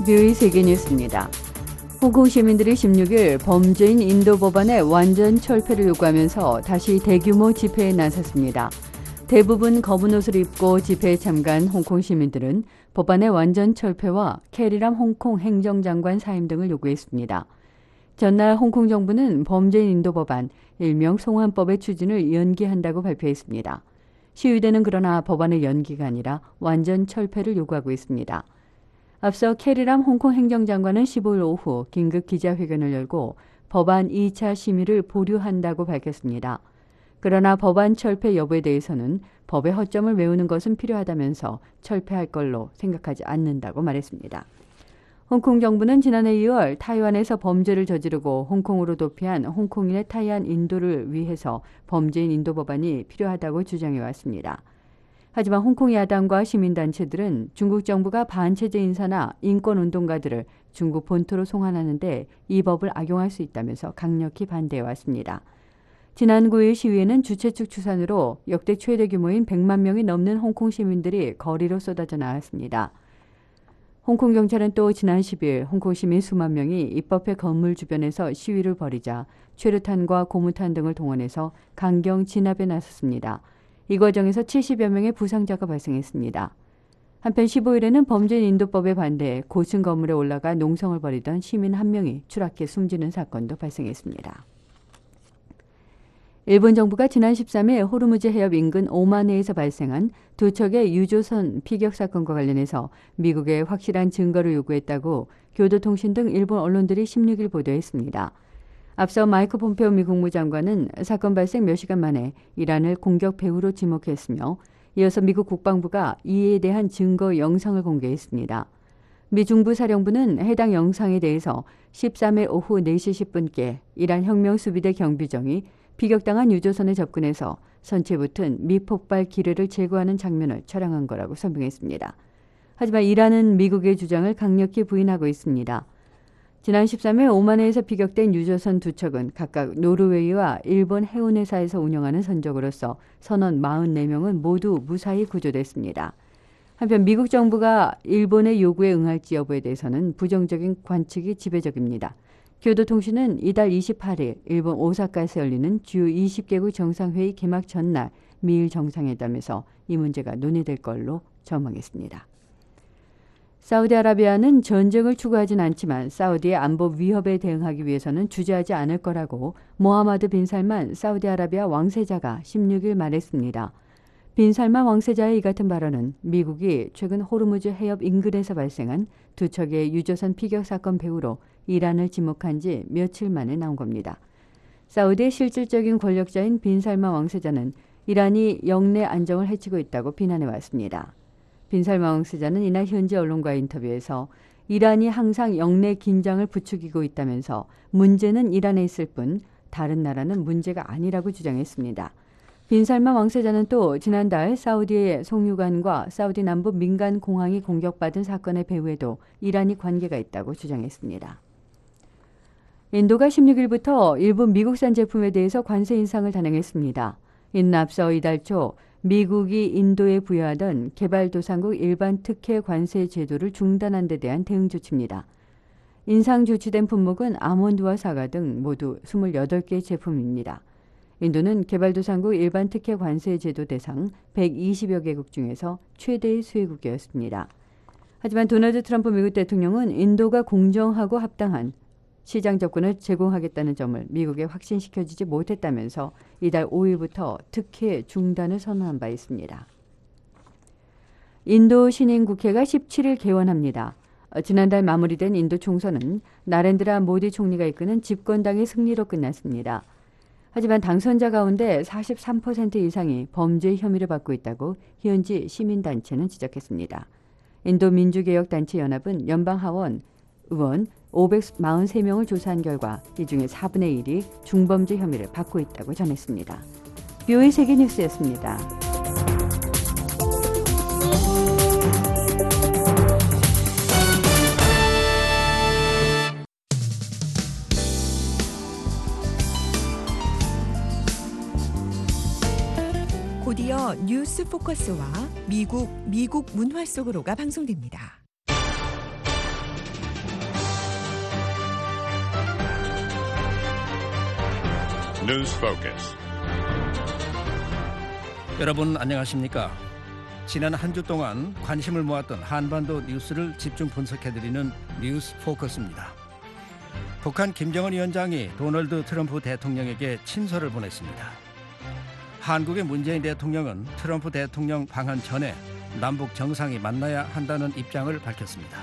뷰의 세계뉴스입니다. 홍콩 시민들이 16일 범죄인 인도 법안의 완전 철폐를 요구하면서 다시 대규모 집회에 나섰습니다. 대부분 검은 옷을 입고 집회에 참가한 홍콩 시민들은 법안의 완전 철폐와 캐리람 홍콩 행정장관 사임 등을 요구했습니다. 전날 홍콩 정부는 범죄인 인도 법안, 일명 송환법의 추진을 연기한다고 발표했습니다. 시위대는 그러나 법안의 연기가 아니라 완전 철폐를 요구하고 있습니다. 앞서 캐리람 홍콩 행정장관은 15일 오후 긴급 기자회견을 열고 법안 2차 심의를 보류한다고 밝혔습니다. 그러나 법안 철폐 여부에 대해서는 법의 허점을 메우는 것은 필요하다면서 철폐할 걸로 생각하지 않는다고 말했습니다. 홍콩 정부는 지난해 2월 타이완에서 범죄를 저지르고 홍콩으로 도피한 홍콩인의 타이완 인도를 위해서 범죄인 인도 법안이 필요하다고 주장해왔습니다. 하지만 홍콩 야당과 시민단체들은 중국 정부가 반체제 인사나 인권운동가들을 중국 본토로 송환하는데 이 법을 악용할 수 있다면서 강력히 반대해왔습니다. 지난 9일 시위에는 주최 측 추산으로 역대 최대 규모인 100만 명이 넘는 홍콩 시민들이 거리로 쏟아져 나왔습니다. 홍콩 경찰은 또 지난 10일 홍콩 시민 수만 명이 입법회 건물 주변에서 시위를 벌이자 최루탄과 고무탄 등을 동원해서 강경 진압에 나섰습니다. 이 과정에서 70여 명의 부상자가 발생했습니다. 한편 15일에는 범죄인 인도법에 반대해 고층 건물에 올라가 농성을 벌이던 시민 한 명이 추락해 숨지는 사건도 발생했습니다. 일본 정부가 지난 13일 호르무즈 해협 인근 오마네에서 발생한 두 척의 유조선 피격 사건과 관련해서 미국에 확실한 증거를 요구했다고 교도통신 등 일본 언론들이 16일 보도했습니다. 앞서 마이크 폼페오 미 국무장관은 사건 발생 몇 시간 만에 이란을 공격 배후로 지목했으며 이어서 미국 국방부가 이에 대한 증거 영상을 공개했습니다. 미 중부사령부는 해당 영상에 대해서 13일 오후 4시 10분께 이란 혁명수비대 경비정이 피격당한 유조선에 접근해서 선체 붙은 미폭발 기뢰를 제거하는 장면을 촬영한 거라고 설명했습니다. 하지만 이란은 미국의 주장을 강력히 부인하고 있습니다. 지난 13일 오마네에서 피격된 유조선 두 척은 각각 노르웨이와 일본 해운회사에서 운영하는 선적으로서 선원 44명은 모두 무사히 구조됐습니다. 한편 미국 정부가 일본의 요구에 응할지 여부에 대해서는 부정적인 관측이 지배적입니다. 교도통신은 이달 28일 일본 오사카에서 열리는 주요 20개국 정상회의 개막 전날 미일 정상회담에서 이 문제가 논의될 걸로 전망했습니다. 사우디아라비아는 전쟁을 추구하진 않지만 사우디의 안보 위협에 대응하기 위해서는 주저하지 않을 거라고 모하마드 빈 살만 사우디아라비아 왕세자가 16일 말했습니다. 빈 살만 왕세자의 이 같은 발언은 미국이 최근 호르무즈 해협 인근에서 발생한 두 척의 유조선 피격 사건 배후로 이란을 지목한 지 며칠 만에 나온 겁니다. 사우디의 실질적인 권력자인 빈 살만 왕세자는 이란이 영내 안정을 해치고 있다고 비난해왔습니다. 빈 살만 왕세자는 이날 현지 언론과의 인터뷰에서 이란이 항상 영내 긴장을 부추기고 있다면서 문제는 이란에 있을 뿐 다른 나라는 문제가 아니라고 주장했습니다. 빈 살만 왕세자는 또 지난달 사우디의 송유관과 사우디 남부 민간 공항이 공격받은 사건의 배후에도 이란이 관계가 있다고 주장했습니다. 인도가 16일부터 일부 미국산 제품에 대해서 관세 인상을 단행했습니다. 이는 앞서 이달 초 미국이 인도에 부여하던 개발도상국 일반 특혜 관세 제도를 중단한 데 대한 대응 조치입니다. 인상 조치된 품목은 아몬드와 사과 등 모두 28개 제품입니다. 인도는 개발도상국 일반 특혜 관세 제도 대상 120여 개국 중에서 최대의 수혜국이었습니다. 하지만 도널드 트럼프 미국 대통령은 인도가 공정하고 합당한 시장 접근을 제공하겠다는 점을 미국에 확신시켜주지 못했다면서 이달 5일부터 특혜 중단을 선언한 바 있습니다. 인도 신임국회가 17일 개원합니다. 지난달 마무리된 인도 총선은 나렌드라 모디 총리가 이끄는 집권당의 승리로 끝났습니다. 하지만 당선자 가운데 43% 이상이 범죄 혐의를 받고 있다고 현지 시민단체는 지적했습니다. 인도 민주개혁단체 연합은 연방하원 의원 543명을 조사한 결과 이 중에 4분의 1이 중범죄 혐의를 받고 있다고 전했습니다. 뷰의 세계뉴스였습니다. 곧이어 뉴스 포커스와 미국 문화 속으로가 방송됩니다. News Focus. 여러분 안녕하십니까? 지난 한 주 동안 관심을 모았던 한반도 뉴스를 집중 분석해드리는 뉴스 포커스입니다. 북한 김정은 위원장이 도널드 트럼프 대통령에게 친서를 보냈습니다. 한국의 문재인 대통령은 트럼프 대통령 방한 전에 남북 정상이 만나야 한다는 입장을 밝혔습니다.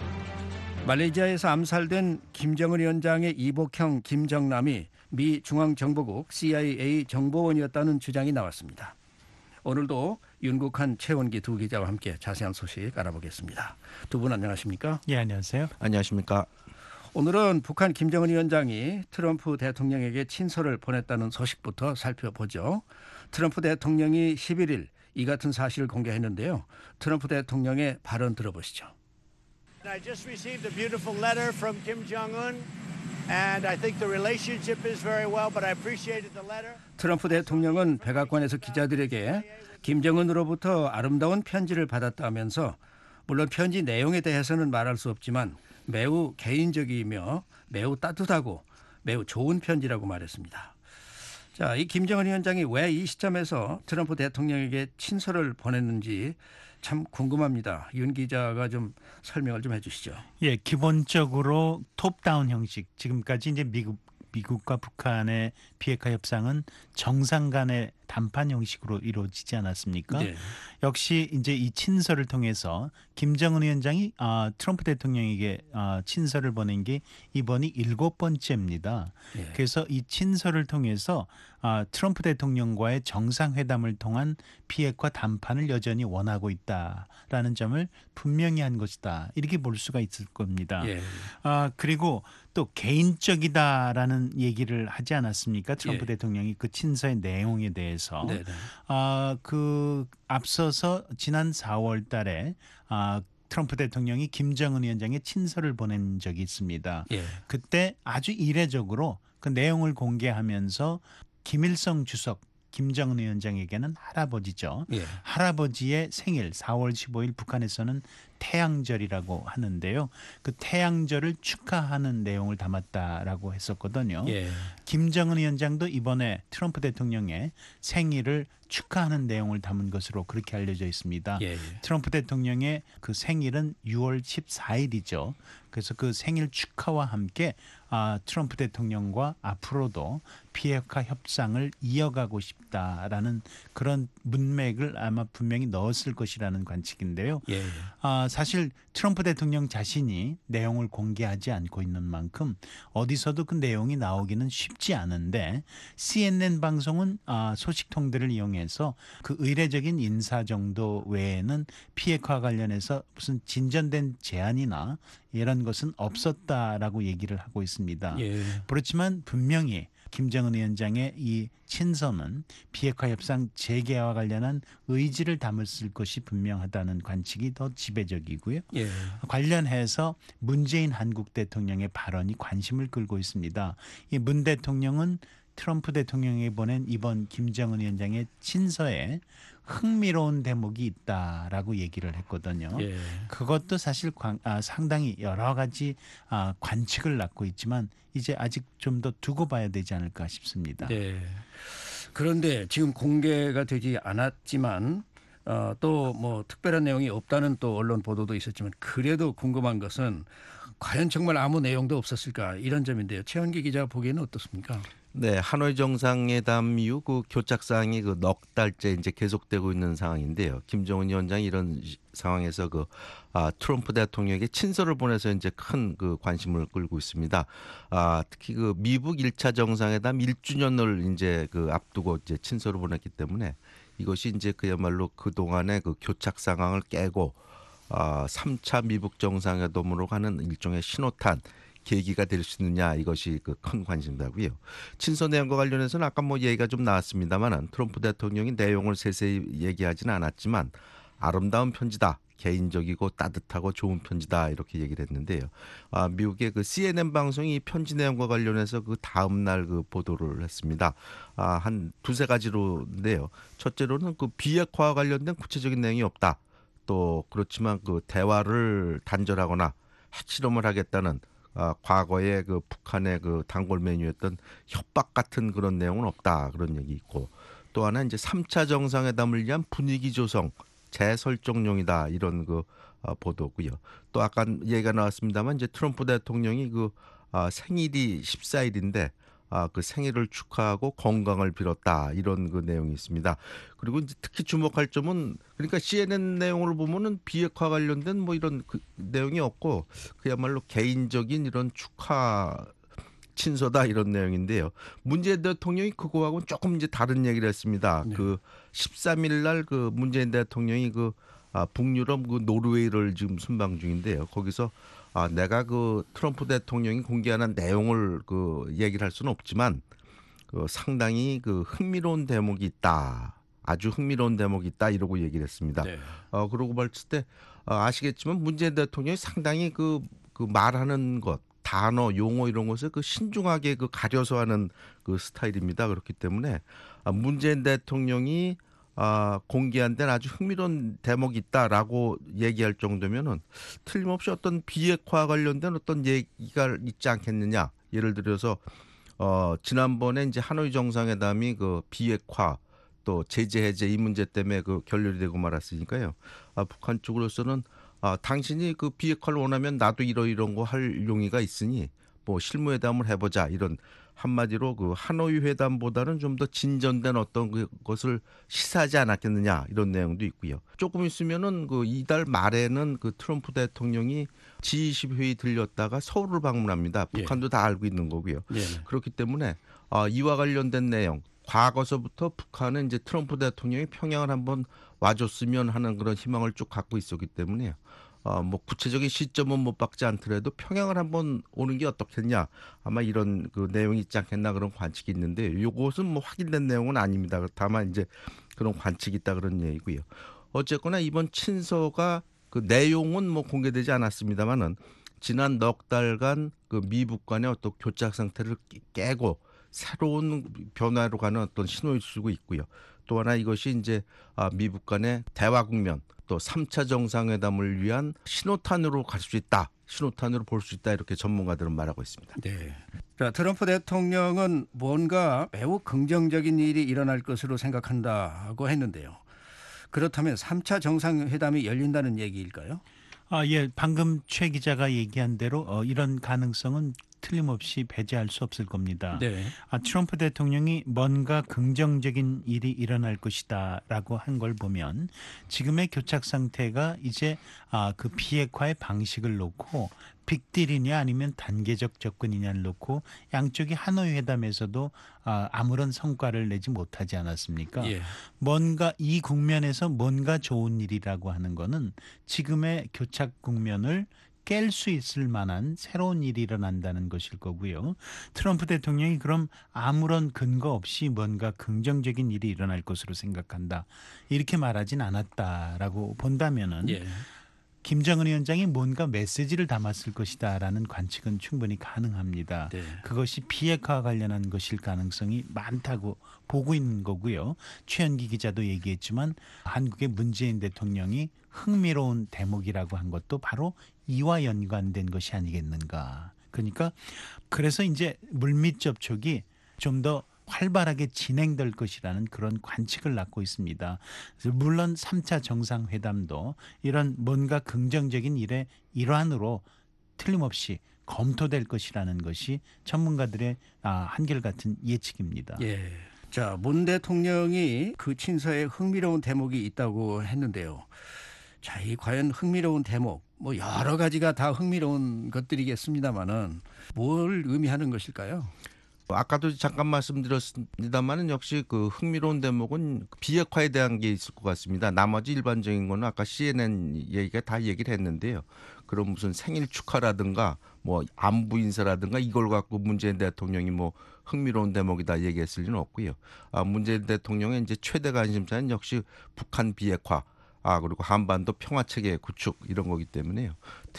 말레이시아에서 암살된 김정은 위원장의 이복형 김정남이 미 중앙정보국 CIA 정보원이었다는 주장이 나왔습니다. 오늘도 윤국한, 최원기 두 기자와 함께 자세한 소식 알아보겠습니다. 두 분 안녕하십니까? 예, 안녕하세요. 안녕하십니까? 오늘은 북한 김정은 위원장이 트럼프 대통령에게 친서를 보냈다는 소식부터 살펴보죠. 트럼프 대통령이 11일 이 같은 사실을 공개했는데요. 트럼프 대통령의 발언 들어보시죠. I just received a beautiful letter from Kim Jong-un, and I think the relationship is very well, but I appreciated the letter. 트럼프 대통령은 백악관에서 기자들에게 김정은으로부터 아름다운 편지를 받았다면서 물론 편지 내용에 대해서는 말할 수 없지만 매우 개인적이며 매우 따뜻하고 매우 좋은 편지라고 말했습니다. 자, 이 김정은 위원장이 왜 이 시점에서 트럼프 대통령에게 친서를 보냈는지 참 궁금합니다. 윤 기자가 좀 설명을 좀 해주시죠. 예, 기본적으로 톱다운 형식. 지금까지 이제 미국과 북한의 비핵화 협상은 정상 간의談判 형식으로 이루어지지 않았습니까? 네. 역시 이제 이 친서를 통해서 김정은 위원장이 트럼프 대통령에게 친서를 보낸 게 이번이 7번째입니다. 네. 그래서 이 친서를 통해서 트럼프 대통령과의 정상회담을 통한 비핵화談判을 여전히 원하고 있다라는 점을 분명히 한 것이다. 이렇게 볼 수가 있을 겁니다. 예. 그리고 또 개인적이다라는 얘기를 하지 않았습니까? 트럼프 예. 대통령이 그 친서의 내용에 대해서. 네네. 그 앞서서 지난 4월 달에 트럼프 대통령이 김정은 위원장의 친서를 보낸 적이 있습니다. 예. 그때 아주 이례적으로 그 내용을 공개하면서 김일성 주석, 김정은 위원장에게는 할아버지죠. 예. 할아버지의 생일 4월 15일 북한에서는 태양절이라고 하는데요. 그 태양절을 축하하는 내용을 담았다라고 했었거든요. 예. 김정은 위원장도 이번에 트럼프 대통령의 생일을 축하하는 내용을 담은 것으로 그렇게 알려져 있습니다. 예. 트럼프 대통령의 그 생일은 6월 14일이죠. 그래서 그 생일 축하와 함께 트럼프 대통령과 앞으로도 비핵화 협상을 이어가고 싶다라는 그런 문맥을 아마 분명히 넣었을 것이라는 관측인데요. 예. 사실 트럼프 대통령 자신이 내용을 공개하지 않고 있는 만큼 어디서도 그 내용이 나오기는 쉽지 않은데 CNN 방송은 소식통들을 이용해서 그 의례적인 인사 정도 외에는 비핵화 관련해서 무슨 진전된 제안이나 이런 것은 없었다라고 얘기를 하고 있습니다. 예. 그렇지만 분명히 김정은 위원장의 이 친서는 비핵화 협상 재개와 관련한 의지를 담았을 것이 분명하다는 관측이 더 지배적이고요. 예. 관련해서 문재인 한국 대통령의 발언이 관심을 끌고 있습니다. 이 문 대통령은 트럼프 대통령이 보낸 이번 김정은 위원장의 친서에 흥미로운 대목이 있다라고 얘기를 했거든요. 예. 그것도 사실 상당히 여러 가지 관측을 낳고 있지만 이제 아직 좀 더 두고 봐야 되지 않을까 싶습니다. 네. 그런데 지금 공개가 되지 않았지만 또 뭐 특별한 내용이 없다는 또 언론 보도도 있었지만 그래도 궁금한 것은 과연 정말 아무 내용도 없었을까 이런 점인데요. 최원기 기자 보기에는 어떻습니까? 네, 하노이 정상회담 이후 그 교착 사항이 그 넉 달째 이제 계속되고 있는 상황인데요. 김정은 위원장이 이런 상황에서 트럼프 대통령에게 친서를 보내서 이제 큰 그 관심을 끌고 있습니다. 특히 그 미국 1차 정상회담 1주년을 이제 그 앞두고 이제 친서를 보냈기 때문에 이것이 이제 그야말로 그 동안의 그 교착 상황을 깨고 3차 미국 정상회담으로 가는 일종의 신호탄 계기가 될 수 있느냐 이것이 그 큰 관심사고요. 친서 내용과 관련해서는 아까 뭐 얘기가 좀 나왔습니다만 트럼프 대통령이 내용을 세세히 얘기하지는 않았지만 아름다운 편지다. 개인적이고 따뜻하고 좋은 편지다 이렇게 얘기를 했는데요. 미국의 그 CNN 방송이 편지 내용과 관련해서 그 다음 날 그 보도를 했습니다. 한 두세 가지로인데요. 첫째로는 그 비핵화와 관련된 구체적인 내용이 없다. 또 그렇지만 그 대화를 단절하거나 핵실험을 하겠다는 과거에 그 북한의 그 단골 메뉴였던 협박 같은 그런 내용은 없다 그런 얘기 있고 또 하나 이제 3차 정상회담을 위한 분위기 조성 재설정용이다 이런 그 보도고요. 또 아까 얘기가 나왔습니다만 이제 트럼프 대통령이 그 생일이 14일인데 그 생일을 축하하고 건강을 빌었다 이런 그 내용이 있습니다. 그리고 이제 특히 주목할 점은 그러니까 CNN 내용을 보면은 비핵화 관련된 뭐 이런 그 내용이 없고 그야말로 개인적인 이런 축하 친서다 이런 내용인데요. 문재인 대통령이 그거하고는 조금 이제 다른 얘기를 했습니다. 네. 그 13일 날 그 문재인 대통령이 그 북유럽 그 노르웨이를 지금 순방 중인데요. 거기서 내가 그 트럼프 대통령이 공개하는 내용을 그 얘기를 할 수는 없지만 그 상당히 그 흥미로운 대목이 있다. 아주 흥미로운 대목이 있다 이러고 얘기를 했습니다. 네. 그러고 봤을 때 아시겠지만 문재인 대통령이 상당히 그 말하는 것 단어, 용어 이런 것을 그 신중하게 그 가려서 하는 그 스타일입니다. 그렇기 때문에 문재인 대통령이 공개한 데는 아주 흥미로운 대목이 있다라고 얘기할 정도면은 틀림없이 어떤 비핵화 관련된 어떤 얘기가 있지 않겠느냐. 예를 들어서 지난번에 이제 하노이 정상회담이 그 비핵화 또 제재 해제 이 문제 때문에 그 결렬이 되고 말았으니까요. 북한 쪽으로서는 당신이 그 비핵화를 원하면 나도 이런 거 할 용의가 있으니 뭐 실무회담을 해보자 이런 한마디로 그 하노이 회담보다는 좀 더 진전된 어떤 것을 시사하지 않았겠느냐 이런 내용도 있고요. 조금 있으면은 그 이달 말에는 그 트럼프 대통령이 G20 회의 들렸다가 서울을 방문합니다. 북한도 다 알고 있는 거고요. 예. 그렇기 때문에 이와 관련된 내용 과거서부터 북한은 이제 트럼프 대통령이 평양을 한번 와줬으면 하는 그런 희망을 쭉 갖고 있었기 때문에 뭐 구체적인 시점은 못 박지 않더라도 평양을 한번 오는 게 어떻겠냐 아마 이런 그 내용이 있지 않겠나 그런 관측이 있는데 이것은 뭐 확인된 내용은 아닙니다. 다만 이제 그런 관측이 있다 그런 얘기고요. 어쨌거나 이번 친서가 그 내용은 뭐 공개되지 않았습니다만은 지난 넉 달간 그 미북 간의 어떤 교착 상태를 깨고 새로운 변화로 가는 어떤 신호를 주고 있고요. 또 하나 이것이 이제 미북 간의 대화 국면 또 3차 정상회담을 위한 신호탄으로 갈 수 있다. 신호탄으로 볼 수 있다. 이렇게 전문가들은 말하고 있습니다. 네. 자, 트럼프 대통령은 뭔가 매우 긍정적인 일이 일어날 것으로 생각한다고 했는데요. 그렇다면 3차 정상회담이 열린다는 얘기일까요? 예, 방금 최 기자가 얘기한 대로 이런 가능성은 틀림없이 배제할 수 없을 겁니다. 네. 트럼프 대통령이 뭔가 긍정적인 일이 일어날 것이다라고 한 걸 보면 지금의 교착 상태가 이제 그 비핵화의 방식을 놓고 빅딜이냐 아니면 단계적 접근이냐를 놓고 양쪽이 하노이 회담에서도 아무런 성과를 내지 못하지 않았습니까? 예. 뭔가 이 국면에서 뭔가 좋은 일이라고 하는 거는 지금의 교착 국면을 깰 수 있을 만한 새로운 일이 일어난다는 것일 거고요. 트럼프 대통령이 그럼 아무런 근거 없이 뭔가 긍정적인 일이 일어날 것으로 생각한다. 이렇게 말하진 않았다라고 본다면은 예. 김정은 위원장이 뭔가 메시지를 담았을 것이다라는 관측은 충분히 가능합니다. 네. 그것이 비핵화와 관련한 것일 가능성이 많다고 보고 있는 거고요. 최현기 기자도 얘기했지만 한국의 문재인 대통령이 흥미로운 대목이라고 한 것도 바로 이와 연관된 것이 아니겠는가. 그러니까 그래서 이제 물밑 접촉이 좀 더 활발하게 진행될 것이라는 그런 관측을 낳고 있습니다. 물론 3차 정상회담도 이런 뭔가 긍정적인 일의 일환으로 틀림없이 검토될 것이라는 것이 전문가들의 한결같은 예측입니다. 예. 자, 문 대통령이 그 친서에 흥미로운 대목이 있다고 했는데요. 자, 이 과연 흥미로운 대목, 뭐 여러 가지가 다 흥미로운 것들이겠습니다만은 뭘 의미하는 것일까요? 아까도 잠깐 말씀드렸습니다만은 역시 그 흥미로운 대목은 비핵화에 대한 게 있을 것 같습니다. 나머지 일반적인 거는 아까 CNN 얘기가 다 얘기를 했는데요. 그런 무슨 생일 축하라든가 뭐 안부 인사라든가 이걸 갖고 문재인 대통령이 뭐 흥미로운 대목이다 얘기했을 리는 없고요. 문재인 대통령의 이제 최대 관심사는 역시 북한 비핵화. 그리고 한반도 평화체계 구축 이런 거기 때문에요.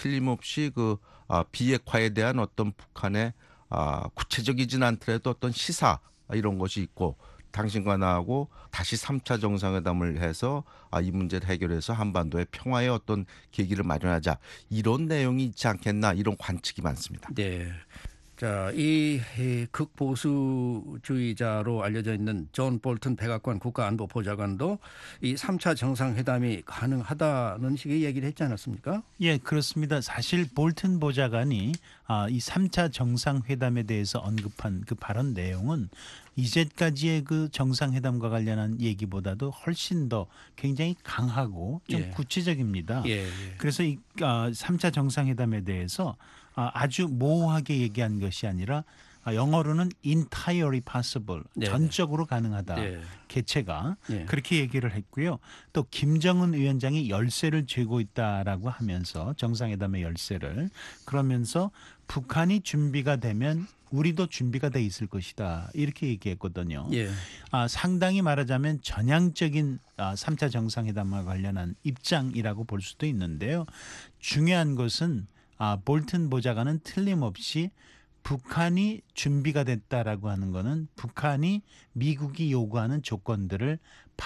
틀림없이 그 비핵화에 대한 어떤 북한의 구체적이진 않더라도 어떤 시사 이런 것이 있고 당신과 나하고 다시 3차 정상회담을 해서 이 문제를 해결해서 한반도의 평화의 어떤 계기를 마련하자 이런 내용이 있지 않겠나 이런 관측이 많습니다. 네. 자, 이 극보수주의자로 알려져 있는 존 볼튼 백악관 국가안보보좌관도 이 3차 정상회담이 가능하다는 식의 얘기를 했지 않았습니까? 예, 그렇습니다. 사실 볼튼 보좌관이 이 3차 정상회담에 대해서 언급한 그 발언 내용은 이제까지의 그 정상회담과 관련한 얘기보다도 훨씬 더 굉장히 강하고 좀 예. 구체적입니다. 예, 예. 그래서 이 3차 정상회담에 대해서 아주 모호하게 얘기한 것이 아니라 영어로는 entirely possible, 네, 전적으로 가능하다. 네. 개최가 네. 그렇게 얘기를 했고요. 또 김정은 위원장이 열쇠를 쥐고 있다라고 하면서 정상회담의 열쇠를 그러면서 북한이 준비가 되면 우리도 준비가 돼 있을 것이다. 이렇게 얘기했거든요. 예. 상당히 말하자면 전향적인 3차 정상회담과 관련한 입장이라고 볼 수도 있는데요. 중요한 것은 볼튼 보좌관은 틀림없이 북한이 준비가 됐다라고 하는 것은 북한이 미국이 요구하는 조건들을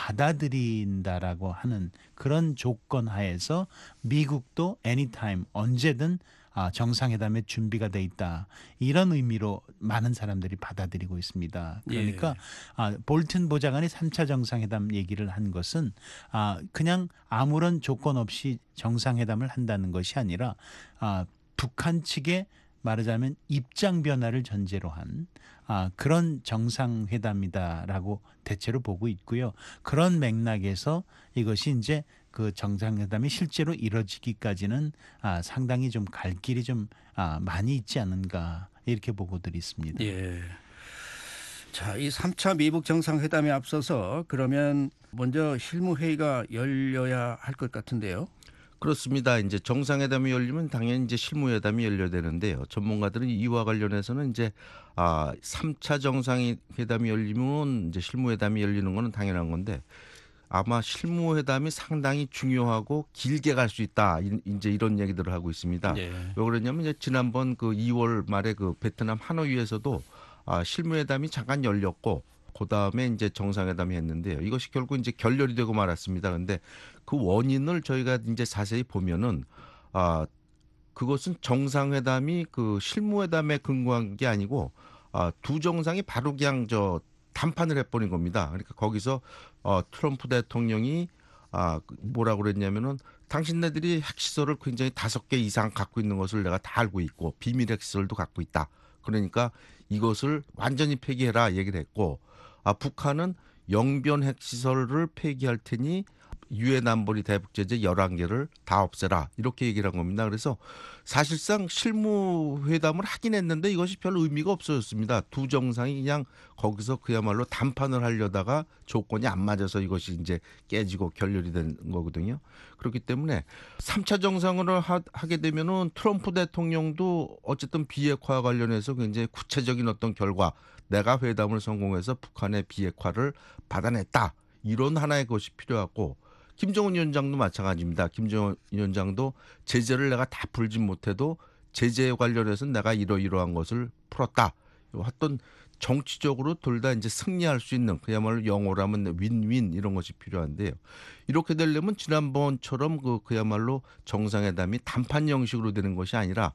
받아들인다라고 하는 그런 조건 하에서 미국도 anytime 언제든 정상회담에 준비가 돼 있다. 이런 의미로 많은 사람들이 받아들이고 있습니다. 그러니까 볼튼 보좌관이 3차 정상회담 얘기를 한 것은 그냥 아무런 조건 없이 정상회담을 한다는 것이 아니라 북한 측의 말하자면 입장 변화를 전제로 한 그런 정상회담이다라고 대체로 보고 있고요. 그런 맥락에서 이것이 이제 그 정상회담이 실제로 이뤄지기까지는 상당히 좀 갈 길이 좀 많이 있지 않은가 이렇게 보고들이 있습니다. 예. 자, 이 3차 미북 정상회담에 앞서서 그러면 먼저 실무회의가 열려야 할 것 같은데요. 그렇습니다. 이제 정상회담이 열리면 당연히 이제 실무회담이 열려야 되는데요. 전문가들은 이와 관련해서는 이제 3차 정상회담이 열리면 이제 실무회담이 열리는 거는 당연한 건데 아마 실무회담이 상당히 중요하고 길게 갈 수 있다. 이제 이런 얘기들을 하고 있습니다. 예. 왜 그러냐면 이제 지난번 그 2월 말에 그 베트남 하노이에서도 실무회담이 잠깐 열렸고 그 다음에 이제 정상회담이 했는데요. 이것이 결국 이제 결렬이 되고 말았습니다. 그런데 그 원인을 저희가 이제 자세히 보면은 그것은 정상회담이 그 실무회담에 근거한 게 아니고 두 정상이 바로 그냥 담판을 해버린 겁니다. 그러니까 거기서 트럼프 대통령이 뭐라고 그랬냐면은 당신네들이 핵시설을 굉장히 5개 이상 갖고 있는 것을 내가 다 알고 있고 비밀 핵시설도 갖고 있다. 그러니까 이것을 완전히 폐기해라 얘기를 했고 북한은 영변 핵시설을 폐기할 테니 유엔 안보리 대북제재 11개를 다 없애라 이렇게 얘기를 한 겁니다. 그래서 사실상 실무회담을 하긴 했는데 이것이 별 의미가 없어졌습니다. 두 정상이 그냥 거기서 그야말로 담판을 하려다가 조건이 안 맞아서 이것이 이제 깨지고 결렬이 된 거거든요. 그렇기 때문에 3차 정상을 하게 되면은 트럼프 대통령도 어쨌든 비핵화 관련해서 굉장히 구체적인 어떤 결과 내가 회담을 성공해서 북한의 비핵화를 받아냈다. 이런 하나의 것이 필요하고 김정은 위원장도 마찬가지입니다. 김정은 위원장도 제재를 내가 다 풀지 못해도 제재에 관련해서 내가 이러이러한 것을 풀었다. 어떤 정치적으로 둘 다 이제 승리할 수 있는 그야말로 영어로 하면 윈윈 이런 것이 필요한데요. 이렇게 되려면 지난번처럼 그야말로 정상회담이 단판 형식으로 되는 것이 아니라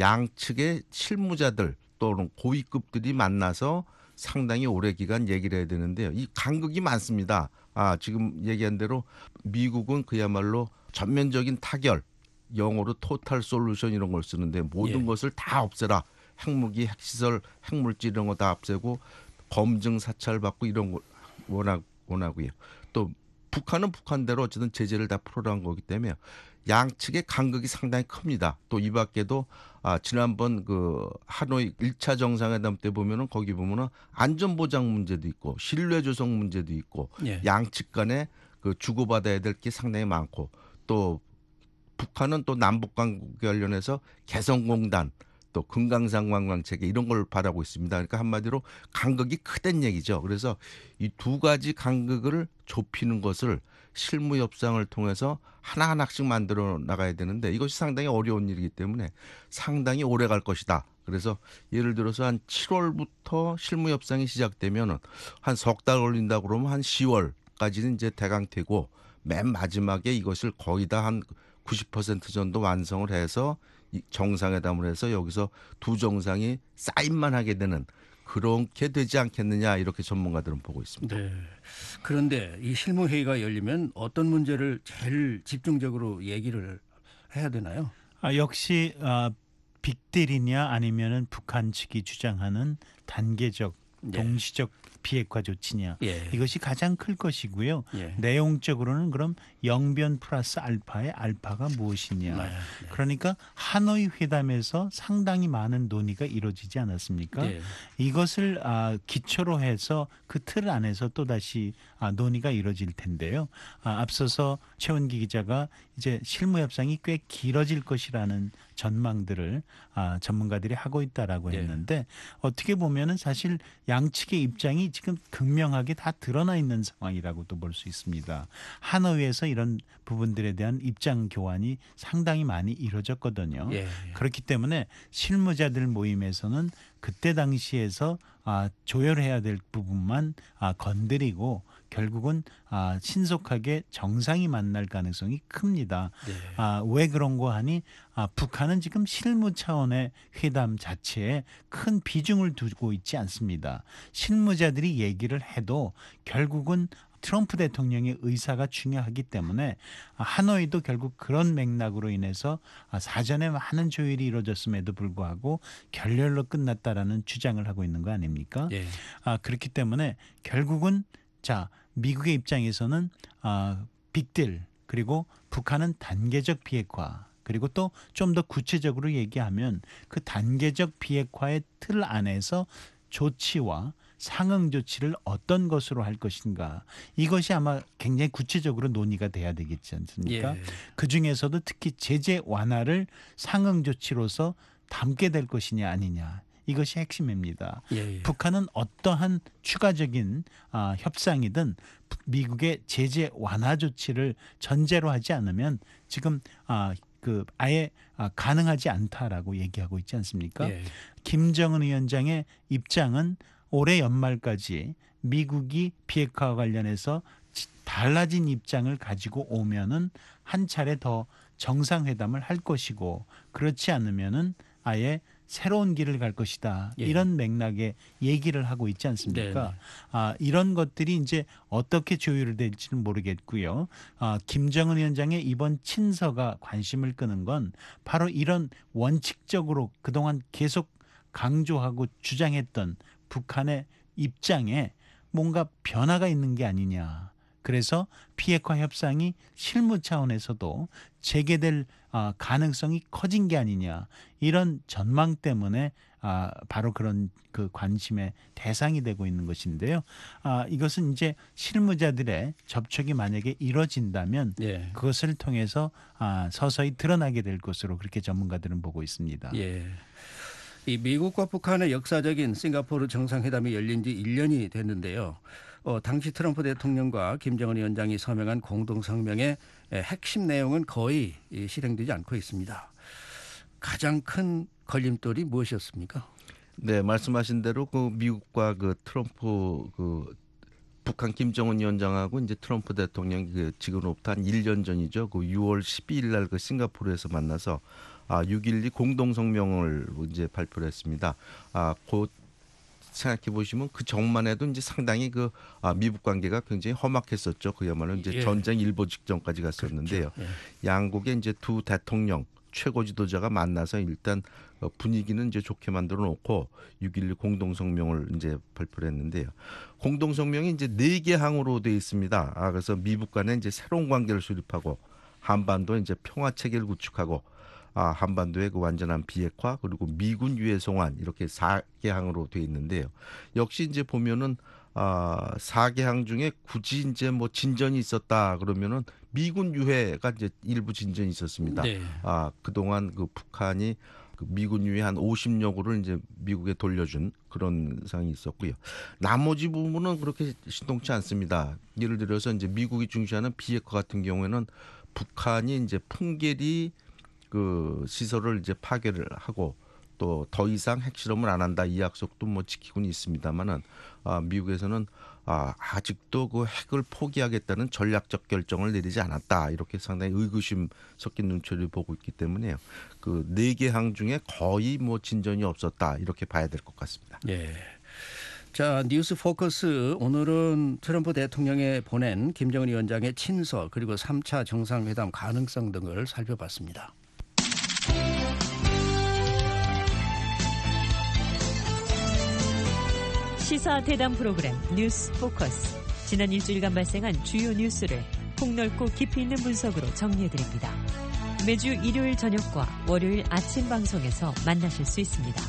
양측의 실무자들 또는 고위급들이 만나서 상당히 오래 기간 얘기를 해야 되는데요. 이 간극이 많습니다. 지금 얘기한 대로 미국은 그야말로 전면적인 타결, 영어로 토탈 솔루션 이런 걸 쓰는데 모든 것을 다 없애라. 핵무기, 핵시설, 핵물질 이런 거 다 없애고 검증 사찰받고 이런 거 원하고요. 또 북한은 북한대로 어쨌든 제재를 다 풀어라는 거기 때문에 양측의 간극이 상당히 큽니다. 또 이 밖에도 지난번 그 하노이 1차 정상회담 때 보면은 거기 보면은 안전보장 문제도 있고 신뢰 조성 문제도 있고 양측 간에 그 주고받아야 될 게 상당히 많고 또 북한은 또 남북 관계 관련해서 개성공단 또 금강산 관광체계 이런 걸 바라고 있습니다. 그러니까 한마디로 간극이 크다는 얘기죠. 그래서 이 두 가지 간극을 좁히는 것을 실무 협상을 통해서 하나하나씩 만들어 나가야 되는데 이것이 상당히 어려운 일이기 때문에 상당히 오래 갈 것이다. 그래서 예를 들어서 한 7월부터 실무 협상이 시작되면은 한 석 달 걸린다 그러면 한 10월까지는 이제 대강 되고 맨 마지막에 이것을 거의 다 한 90% 정도 완성을 해서 이 정상회담을 해서 여기서 두 정상이 사인만 하게 되는 그렇게 되지 않겠느냐 이렇게 전문가들은 보고 있습니다. 네. 그런데 이 실무회의가 열리면 어떤 문제를 제일 집중적으로 얘기를 해야 되나요? 역시 빅딜이냐 아니면은 북한 측이 주장하는 단계적 네. 동시적 비핵화 조치냐 예. 이것이 가장 클 것이고요. 예. 내용적으로는 그럼 영변 플러스 알파의 알파가 무엇이냐. 네. 그러니까 하노이 회담에서 상당히 많은 논의가 이루어지지 않았습니까? 네. 이것을 기초로 해서 그 틀 안에서 또다시 논의가 이루어질 텐데요. 앞서서 최원기 기자가 이제 실무 협상이 꽤 길어질 것이라는 전망들을 전문가들이 하고 있다라고 네. 했는데 어떻게 보면은 사실 양측의 입장이 지금 극명하게 다 드러나 있는 상황이라고도 볼 수 있습니다. 하노이에서 이런 부분들에 대한 입장 교환이 상당히 많이 이루어졌거든요. 예. 그렇기 때문에 실무자들 모임에서는 그때 당시에서 조율해야 될 부분만 건드리고 결국은 신속하게 정상이 만날 가능성이 큽니다. 네. 왜 그런고 하니 북한은 지금 실무 차원의 회담 자체에 큰 비중을 두고 있지 않습니다. 실무자들이 얘기를 해도 결국은 트럼프 대통령의 의사가 중요하기 때문에 하노이도 결국 그런 맥락으로 인해서 사전에 많은 조율이 이루어졌음에도 불구하고 결렬로 끝났다라는 주장을 하고 있는 거 아닙니까? 예. 그렇기 때문에 결국은 미국의 입장에서는 빅딜 그리고 북한은 단계적 비핵화 그리고 또 좀 더 구체적으로 얘기하면 그 단계적 비핵화의 틀 안에서 조치와 상응 조치를 어떤 것으로 할 것인가 이것이 아마 굉장히 구체적으로 논의가 돼야 되겠지 않습니까? 예. 그중에서도 특히 제재 완화를 상응 조치로서 담게 될 것이냐 아니냐 이것이 핵심입니다. 예. 북한은 어떠한 추가적인 협상이든 미국의 제재 완화 조치를 전제로 하지 않으면 지금 아예 가능하지 않다라고 얘기하고 있지 않습니까? 예. 김정은 위원장의 입장은 올해 연말까지 미국이 비핵화와 관련해서 달라진 입장을 가지고 오면은 한 차례 더 정상회담을 할 것이고 그렇지 않으면은 아예 새로운 길을 갈 것이다. 예. 이런 맥락의 얘기를 하고 있지 않습니까? 이런 것들이 이제 어떻게 조율될지는 모르겠고요. 김정은 위원장의 이번 친서가 관심을 끄는 건 바로 이런 원칙적으로 그동안 계속 강조하고 주장했던 북한의 입장에 뭔가 변화가 있는 게 아니냐. 그래서 비핵화 협상이 실무 차원에서도 재개될 가능성이 커진 게 아니냐. 이런 전망 때문에 바로 그런 그 관심의 대상이 되고 있는 것인데요. 이것은 이제 실무자들의 접촉이 만약에 이뤄진다면 예. 그것을 통해서 서서히 드러나게 될 것으로 그렇게 전문가들은 보고 있습니다. 예. 이 미국과 북한의 역사적인 싱가포르 정상회담이 열린 지 1년이 됐는데요. 당시 트럼프 대통령과 김정은 위원장이 서명한 공동성명의 핵심 내용은 거의 실행되지 않고 있습니다. 가장 큰 걸림돌이 무엇이었습니까? 네, 말씀하신 대로 그 미국과 그 트럼프 북한 김정은 위원장하고 이제 트럼프 대통령이 지금으로부터 한 1년 전이죠. 그 6월 12일 날 그 싱가포르에서 만나서 6.12 공동성명을 이제 발표를 했습니다. 곧 생각해 보시면 그 전만 해도 이제 상당히 미북 관계가 굉장히 험악했었죠. 그야말로 이제 예. 전쟁 일보 직전까지 갔었는데요. 그렇죠. 양국의 이제 두 대통령 최고 지도자가 만나서 일단 분위기는 이제 좋게 만들어 놓고 6.12 공동성명을 이제 발표를 했는데요. 공동성명이 이제 4개 항으로 되어 있습니다. 그래서 미북 간에 이제 새로운 관계를 수립하고 한반도 이제 평화 체계를 구축하고 한반도의 그 완전한 비핵화 그리고 미군 유해 송환 이렇게 4개 항으로 되어 있는데요. 역시 이제 보면은 4개 항 중에 굳이 이제 뭐 진전이 있었다 그러면은 미군 유해가 이제 일부 진전이 있었습니다. 네. 그동안 그 북한이 그 미군 유해 한 50여 구를 이제 미국에 돌려준 그런 상황이 있었고요. 나머지 부분은 그렇게 신통치 않습니다. 예를 들어서 이제 미국이 중시하는 비핵화 같은 경우에는 북한이 이제 풍계리 그 시설을 이제 파괴를 하고 또 더 이상 핵실험을 안 한다 이 약속도 뭐 지키고는 있습니다만은 미국에서는 아직도 그 핵을 포기하겠다는 전략적 결정을 내리지 않았다 이렇게 상당히 의구심 섞인 눈초리를 보고 있기 때문에요. 그 4개 항 중에 거의 뭐 진전이 없었다 이렇게 봐야 될 것 같습니다. 예. 자, 뉴스 포커스 오늘은 트럼프 대통령에 보낸 김정은 위원장의 친서 그리고 3차 정상회담 가능성 등을 살펴봤습니다. 시사 대담 프로그램 뉴스 포커스. 지난 일주일간 발생한 주요 뉴스를 폭넓고 깊이 있는 분석으로 정리해드립니다. 매주 일요일 저녁과 월요일 아침 방송에서 만나실 수 있습니다.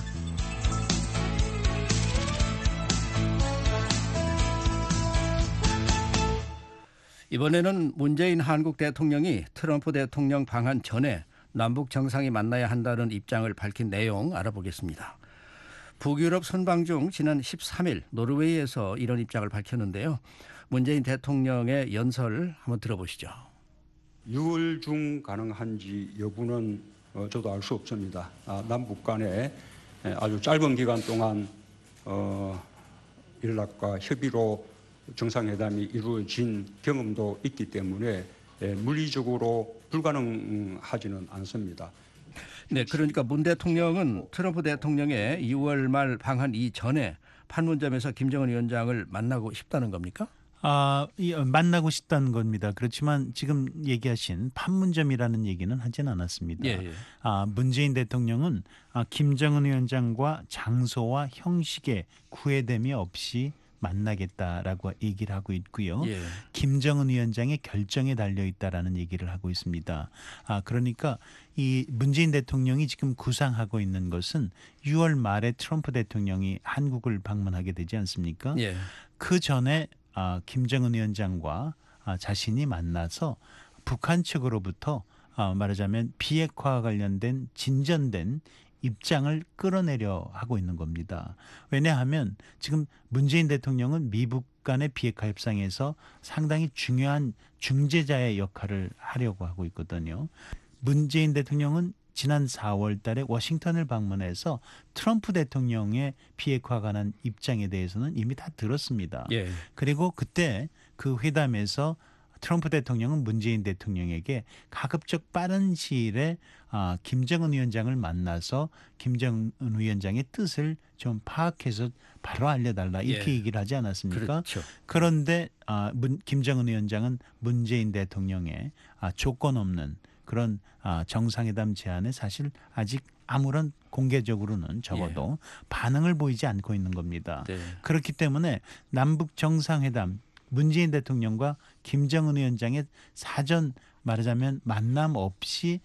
이번에는 문재인 한국 대통령이 트럼프 대통령 방한 전에 남북 정상이 만나야 한다는 입장을 밝힌 내용 알아보겠습니다. 북유럽 선방 중 지난 13일 노르웨이에서 이런 입장을 밝혔는데요. 문재인 대통령의 연설 한번 들어보시죠. 6월 중 가능한지 여부는 저도 알 수 없습니다. 남북 간에 아주 짧은 기간 동안 연락과 협의로 정상회담이 이루어진 경험도 있기 때문에 물리적으로 불가능하지는 않습니다. 네, 그러니까 문 대통령은 트럼프 대통령의 2월 말 방한 이전에 판문점에서 김정은 위원장을 만나고 싶다는 겁니까? 만나고 싶다는 겁니다. 그렇지만 지금 얘기하신 판문점이라는 얘기는 하진 않았습니다. 예. 문재인 대통령은 김정은 위원장과 장소와 형식의 구애됨이 없이 만나겠다라고 얘기를 하고 있고요. 예. 김정은 위원장의 결정에 달려 있다라는 얘기를 하고 있습니다. 그러니까 이 문재인 대통령이 지금 구상하고 있는 것은 6월 말에 트럼프 대통령이 한국을 방문하게 되지 않습니까? 예. 그 전에 김정은 위원장과 자신이 만나서 북한 측으로부터 말하자면 비핵화와 관련된 진전된 입장을 끌어내려 하고 있는 겁니다. 왜냐하면 지금 문재인 대통령은 미국 간의 비핵화 협상에서 상당히 중요한 중재자의 역할을 하려고 하고 있거든요. 문재인 대통령은 지난 4월 달에 워싱턴을 방문해서 트럼프 대통령의 비핵화에 관한 입장에 대해서는 이미 다 들었습니다. 예. 그리고 그때 그 회담에서 트럼프 대통령은 문재인 대통령에게 가급적 빠른 시일에 김정은 위원장을 만나서 김정은 위원장의 뜻을 좀 파악해서 바로 알려달라 이렇게 얘기를 하지 않았습니까? 그렇죠. 그런데 김정은 위원장은 문재인 대통령의 조건 없는 그런 정상회담 제안에 사실 아직 아무런 공개적으로는 적어도 반응을 보이지 않고 있는 겁니다. 네. 그렇기 때문에 남북 정상회담 문재인 대통령과 김정은 위원장의 사전 말하자면 만남 없이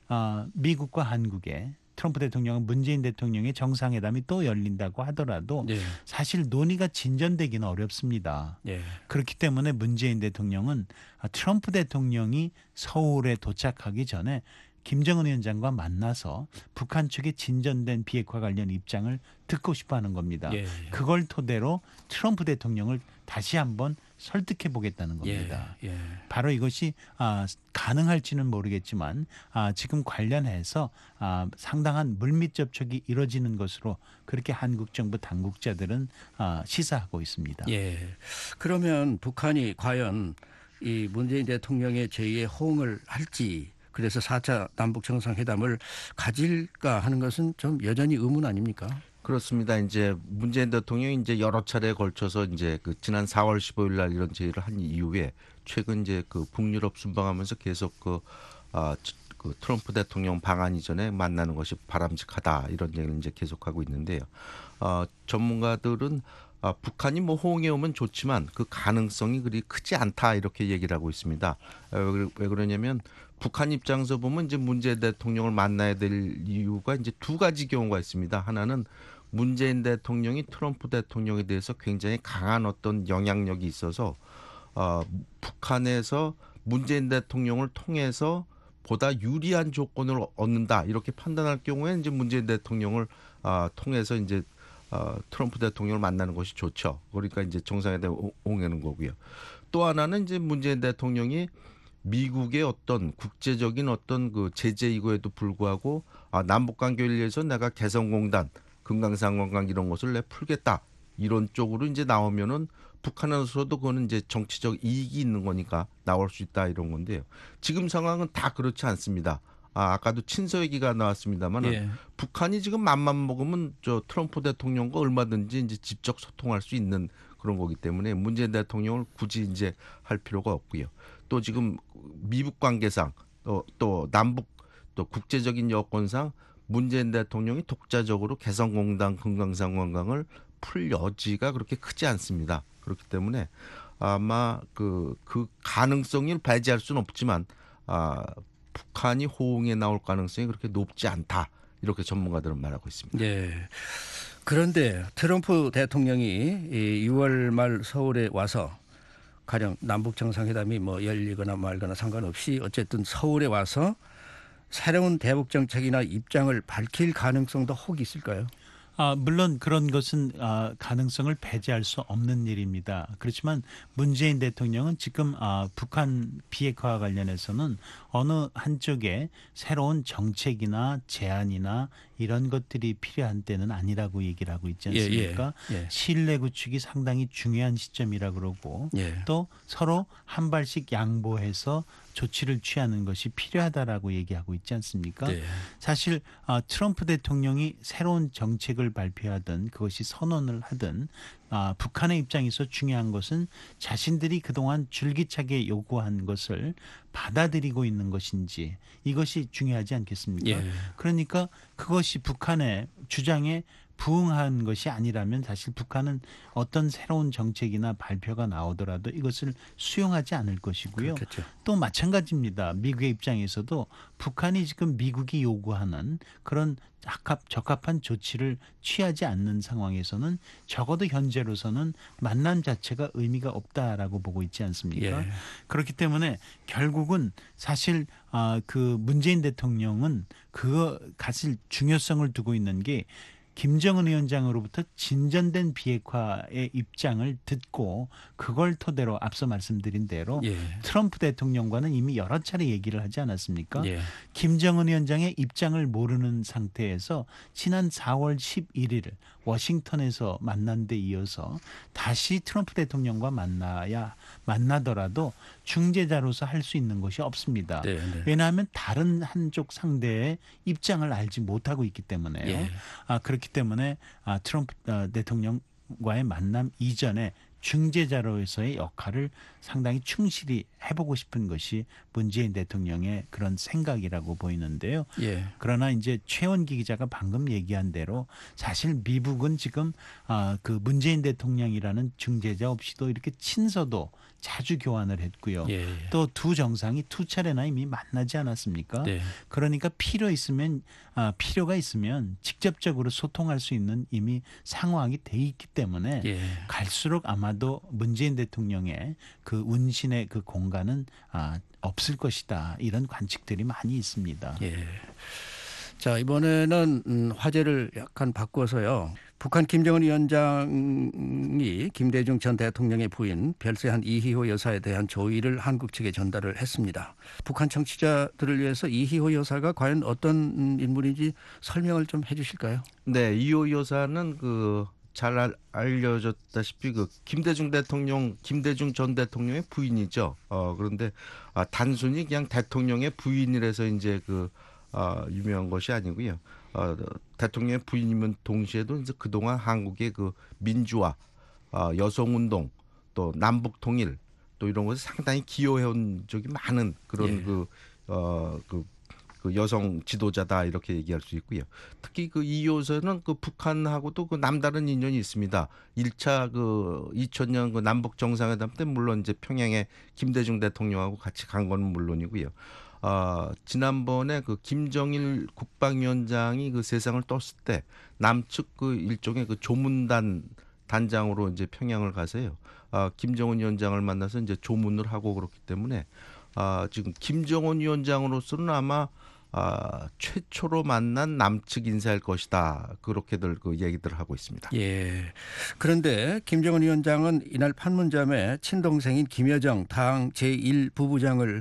미국과 한국의 트럼프 대통령은 문재인 대통령의 정상회담이 또 열린다고 하더라도 네. 사실 논의가 진전되기는 어렵습니다. 예. 그렇기 때문에 문재인 대통령은 트럼프 대통령이 서울에 도착하기 전에 김정은 위원장과 만나서 북한 측의 진전된 비핵화 관련 입장을 듣고 싶어하는 겁니다. 예. 그걸 토대로 트럼프 대통령을 다시 한번 설득해 보겠다는 겁니다. 예. 바로 이것이 가능할지는 모르겠지만 지금 관련해서 상당한 물밑 접촉이 이루어지는 것으로 그렇게 한국 정부 당국자들은 시사하고 있습니다. 예. 그러면 북한이 과연 이 문재인 대통령의 제의에 호응을 할지 그래서 4차 남북 정상회담을 가질까 하는 것은 좀 여전히 의문 아닙니까? 그렇습니다. 이제 문재인 대통령이 이제 여러 차례에 걸쳐서 이제 그 지난 4월 15일 날 이런 제의를 한 이후에 최근 이제 그 북유럽 순방하면서 계속 그 트럼프 대통령 방한 이전에 만나는 것이 바람직하다 이런 얘기를 이제 계속하고 있는데요. 전문가들은 북한이 뭐 호응해 오면 좋지만 그 가능성이 그리 크지 않다 이렇게 얘기를 하고 있습니다. 왜 그러냐면 북한 입장에서 보면 이제 문재인 대통령을 만나야 될 이유가 이제 두 가지 경우가 있습니다. 하나는 문재인 대통령이 트럼프 대통령에 대해서 굉장히 강한 어떤 영향력이 있어서 북한에서 문재인 대통령을 통해서 보다 유리한 조건을 얻는다 이렇게 판단할 경우에 이제 문재인 대통령을 통해서 이제 트럼프 대통령을 만나는 것이 좋죠. 그러니까 이제 정상회담에 옹하는 거고요. 또 하나는 이제 문재인 대통령이 미국의 어떤 국제적인 어떤 그 제재 이거에도 불구하고 남북 관계를 위해서 내가 개성공단, 금강산관광 이런 것을 내 풀겠다 이런 쪽으로 이제 나오면은 북한으로서도 그거는 이제 정치적 이익이 있는 거니까 나올 수 있다 이런 건데요. 지금 상황은 다 그렇지 않습니다. 아까도 친서 얘기가 나왔습니다만 예. 북한이 지금 맘만 먹으면 저 트럼프 대통령과 얼마든지 이제 직접 소통할 수 있는 그런 거기 때문에 문재인 대통령을 굳이 이제 할 필요가 없고요. 또 지금 미북 관계상 또 남북 또 국제적인 여건상 문재인 대통령이 독자적으로 개성공단, 금강산 관광을 풀 여지가 그렇게 크지 않습니다. 그렇기 때문에 아마 그 가능성을 배제할 수는 없지만 북한이 호응에 나올 가능성이 그렇게 높지 않다. 이렇게 전문가들은 말하고 있습니다. 네. 그런데 트럼프 대통령이 6월 말 서울에 와서 가령 남북 정상회담이 뭐 열리거나 말거나 상관없이 어쨌든 서울에 와서 새로운 대북 정책이나 입장을 밝힐 가능성도 혹 있을까요? 물론 그런 것은 가능성을 배제할 수 없는 일입니다. 그렇지만 문재인 대통령은 지금 북한 비핵화와 관련해서는 어느 한쪽에 새로운 정책이나 제안이나 이런 것들이 필요한 때는 아니라고 얘기를 하고 있지 않습니까? 예. 신뢰 구축이 상당히 중요한 시점이라 그러고 또 서로 한 발씩 양보해서 조치를 취하는 것이 필요하다라고 얘기하고 있지 않습니까? 네. 사실 트럼프 대통령이 새로운 정책을 발표하든 그것이 선언을 하든 북한의 입장에서 중요한 것은 자신들이 그동안 줄기차게 요구한 것을 받아들이고 있는 것인지 이것이 중요하지 않겠습니까? 예. 그러니까 그것이 북한의 주장에 부응한 것이 아니라면 사실 북한은 어떤 새로운 정책이나 발표가 나오더라도 이것을 수용하지 않을 것이고요. 그렇겠죠. 또 마찬가지입니다. 미국의 입장에서도 북한이 지금 미국이 요구하는 그런 적합한 조치를 취하지 않는 상황에서는 적어도 현재로서는 만남 자체가 의미가 없다라고 보고 있지 않습니까? 예. 그렇기 때문에 결국은 사실 그 문재인 대통령은 그거 가질 중요성을 두고 있는 게 김정은 위원장으로부터 진전된 비핵화의 입장을 듣고 그걸 토대로 앞서 말씀드린 대로 트럼프 대통령과는 이미 여러 차례 얘기를 하지 않았습니까? 김정은 위원장의 입장을 모르는 상태에서 지난 4월 11일 워싱턴에서 만난 데 이어서 다시 트럼프 대통령과 만나더라도 중재자로서 할 수 있는 것이 없습니다. 왜냐하면 다른 한쪽 상대의 입장을 알지 못하고 있기 때문에요. 그렇기 때문에 트럼프 대통령과의 만남 이전에 중재자로서의 역할을 상당히 충실히 해보고 싶은 것이 문재인 대통령의 그런 생각이라고 보이는데요. 그러나 이제 최원기 기자가 방금 얘기한 대로 사실 미국은 지금 그 문재인 대통령이라는 중재자 없이도 이렇게 친서도 자주 교환을 했고요. 또 두 정상이 두 차례나 이미 만나지 않았습니까? 그러니까 필요가 있으면 직접적으로 소통할 수 있는 이미 상황이 돼 있기 때문에 갈수록 아마도 문재인 대통령의 그 운신의 그 공간은 없을 것이다. 이런 관측들이 많이 있습니다. 자, 이번에는 화제를 약간 바꿔서요. 북한 김정은 위원장이 김대중 전 대통령의 부인 별세한 이희호 여사에 대한 조의를 한국 측에 전달을 했습니다. 북한 청취자들을 위해서 이희호 여사가 과연 어떤 인물인지 설명을 좀 해주실까요? 네, 이희호 여사는 잘 알려졌다시피 김대중 전 대통령의 부인이죠. 그런데 단순히 그냥 대통령의 부인이라서 이제 유명한 것이 아니고요. 대통령의 부인이면 동시에도 이제 그동안 한국의 민주화, 여성운동, 또 남북 통일, 또 이런 것에 상당히 기여해온 적이 많은 그런 여성 지도자다 이렇게 얘기할 수 있고요. 특히 이 여사는 북한하고도 남다른 인연이 있습니다. 1차 2000년 남북 정상회담 때 물론 이제 평양에 김대중 대통령하고 같이 간 건 물론이고요. 지난번에 김정일 국방위원장이 세상을 떴을 때 남측 일종의 조문단 단장으로 이제 평양을 가서요. 김정은 위원장을 만나서 이제 조문을 하고 그렇기 때문에 지금 김정은 위원장으로서는 아마 최초로 만난 남측 인사일 것이다. 그렇게들 얘기들을 하고 있습니다. 그런데 김정은 위원장은 이날 판문점에 친동생인 김여정 당 제1부부장을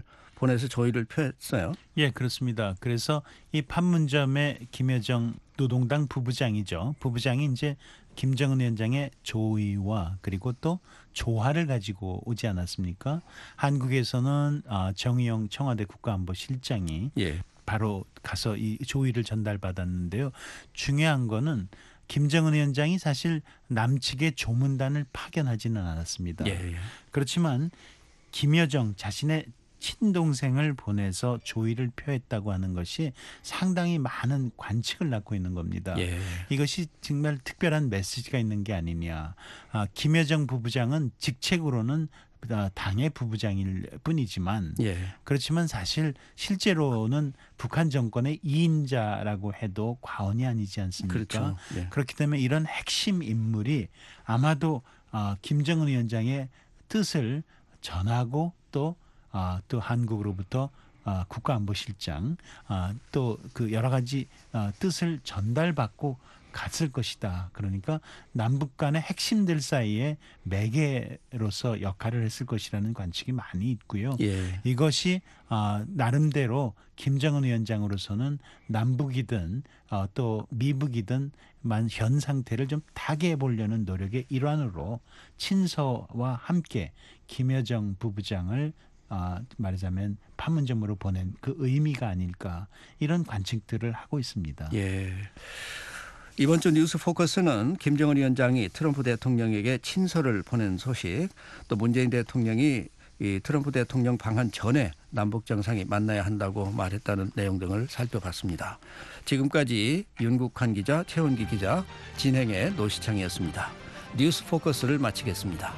보내서 조의를 표했어요. 예, 그렇습니다. 그래서 이 판문점의 김여정 노동당 부부장이죠. 부부장이 이제 김정은 위원장의 조의와 그리고 또 조화를 가지고 오지 않았습니까? 한국에서는 정의용 청와대 국가안보실장이 예. 바로 가서 이 조의를 전달받았는데요. 중요한 거는 김정은 위원장이 사실 남측의 조문단을 파견하지는 않았습니다. 예. 그렇지만 김여정 자신의 친동생을 보내서 조의를 표했다고 하는 것이 상당히 많은 관측을 낳고 있는 겁니다. 예. 이것이 정말 특별한 메시지가 있는 게 아니냐. 김여정 부부장은 직책으로는 당의 부부장일 뿐이지만 예. 그렇지만 사실 실제로는 북한 정권의 2인자라고 해도 과언이 아니지 않습니까? 그렇죠. 예. 그렇기 때문에 이런 핵심 인물이 아마도 김정은 위원장의 뜻을 전하고 또 한국으로부터 국가안보실장 또 그 여러 가지 뜻을 전달받고 갔을 것이다. 그러니까 남북 간의 핵심들 사이에 매개로서 역할을 했을 것이라는 관측이 많이 있고요. 예. 이것이 나름대로 김정은 위원장으로서는 남북이든 또 미북이든 현 상태를 좀 타개해 보려는 노력의 일환으로 친서와 함께 김여정 부부장을 말하자면 판문점으로 보낸 그 의미가 아닐까 이런 관측들을 하고 있습니다. 예. 이번 주 뉴스 포커스는 김정은 위원장이 트럼프 대통령에게 친서를 보낸 소식, 또 문재인 대통령이 이 트럼프 대통령 방한 전에 남북 정상이 만나야 한다고 말했다는 내용 등을 살펴봤습니다. 지금까지 윤국환 기자, 최원기 기자, 진행의 노시창이었습니다. 뉴스 포커스를 마치겠습니다.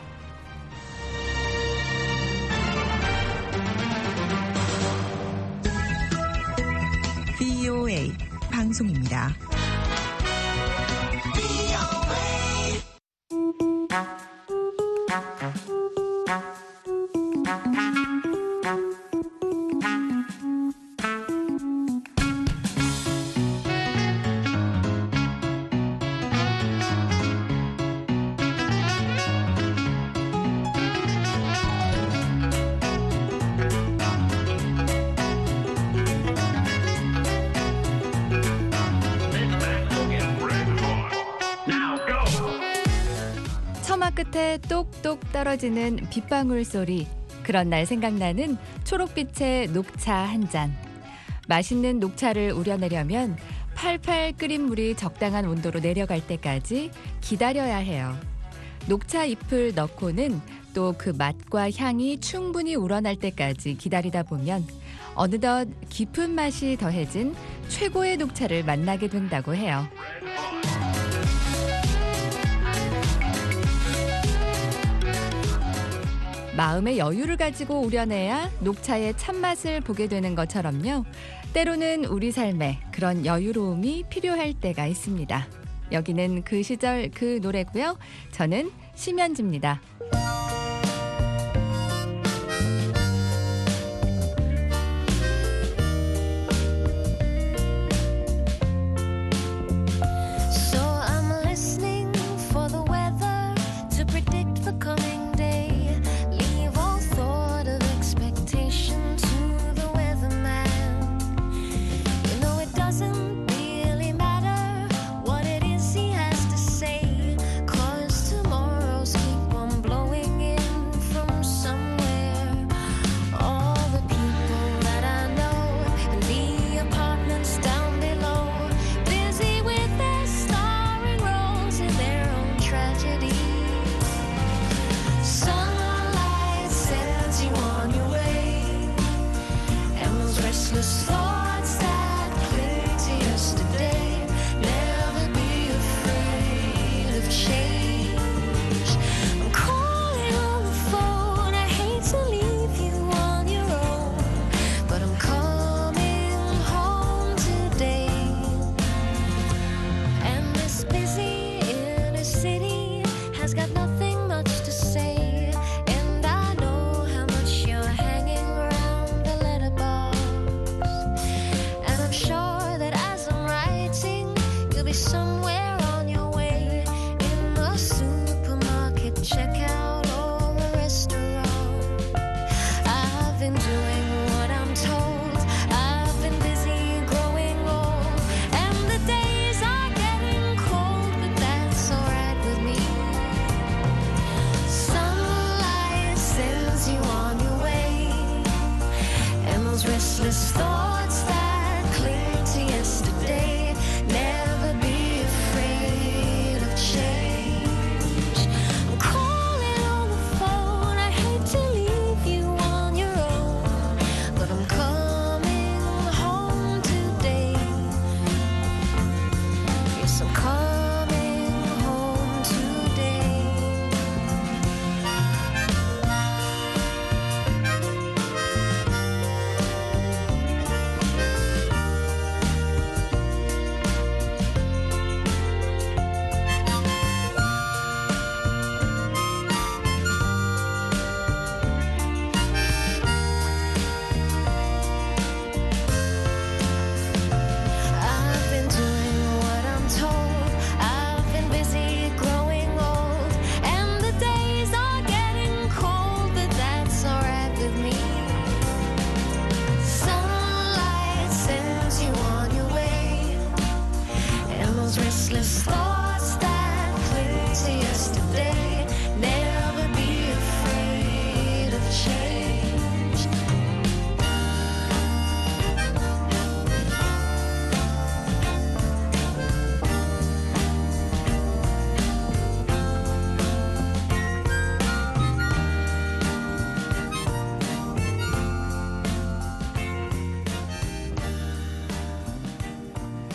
VOA 방송입니다. 처마 끝에 똑똑 떨어지는 빗방울 소리. 그런 날 생각나는 초록빛의 녹차 한 잔. 맛있는 녹차를 우려내려면 팔팔 끓인 물이 적당한 온도로 내려갈 때까지 기다려야 해요. 녹차 잎을 넣고는 또 그 맛과 향이 충분히 우러날 때까지 기다리다 보면 어느덧 깊은 맛이 더해진 최고의 녹차를 만나게 된다고 해요. 마음의 여유를 가지고 우려내야 녹차의 참맛을 보게 되는 것처럼요. 때로는 우리 삶에 그런 여유로움이 필요할 때가 있습니다. 여기는 그 시절 그 노래고요. 저는 심연지입니다. Blowing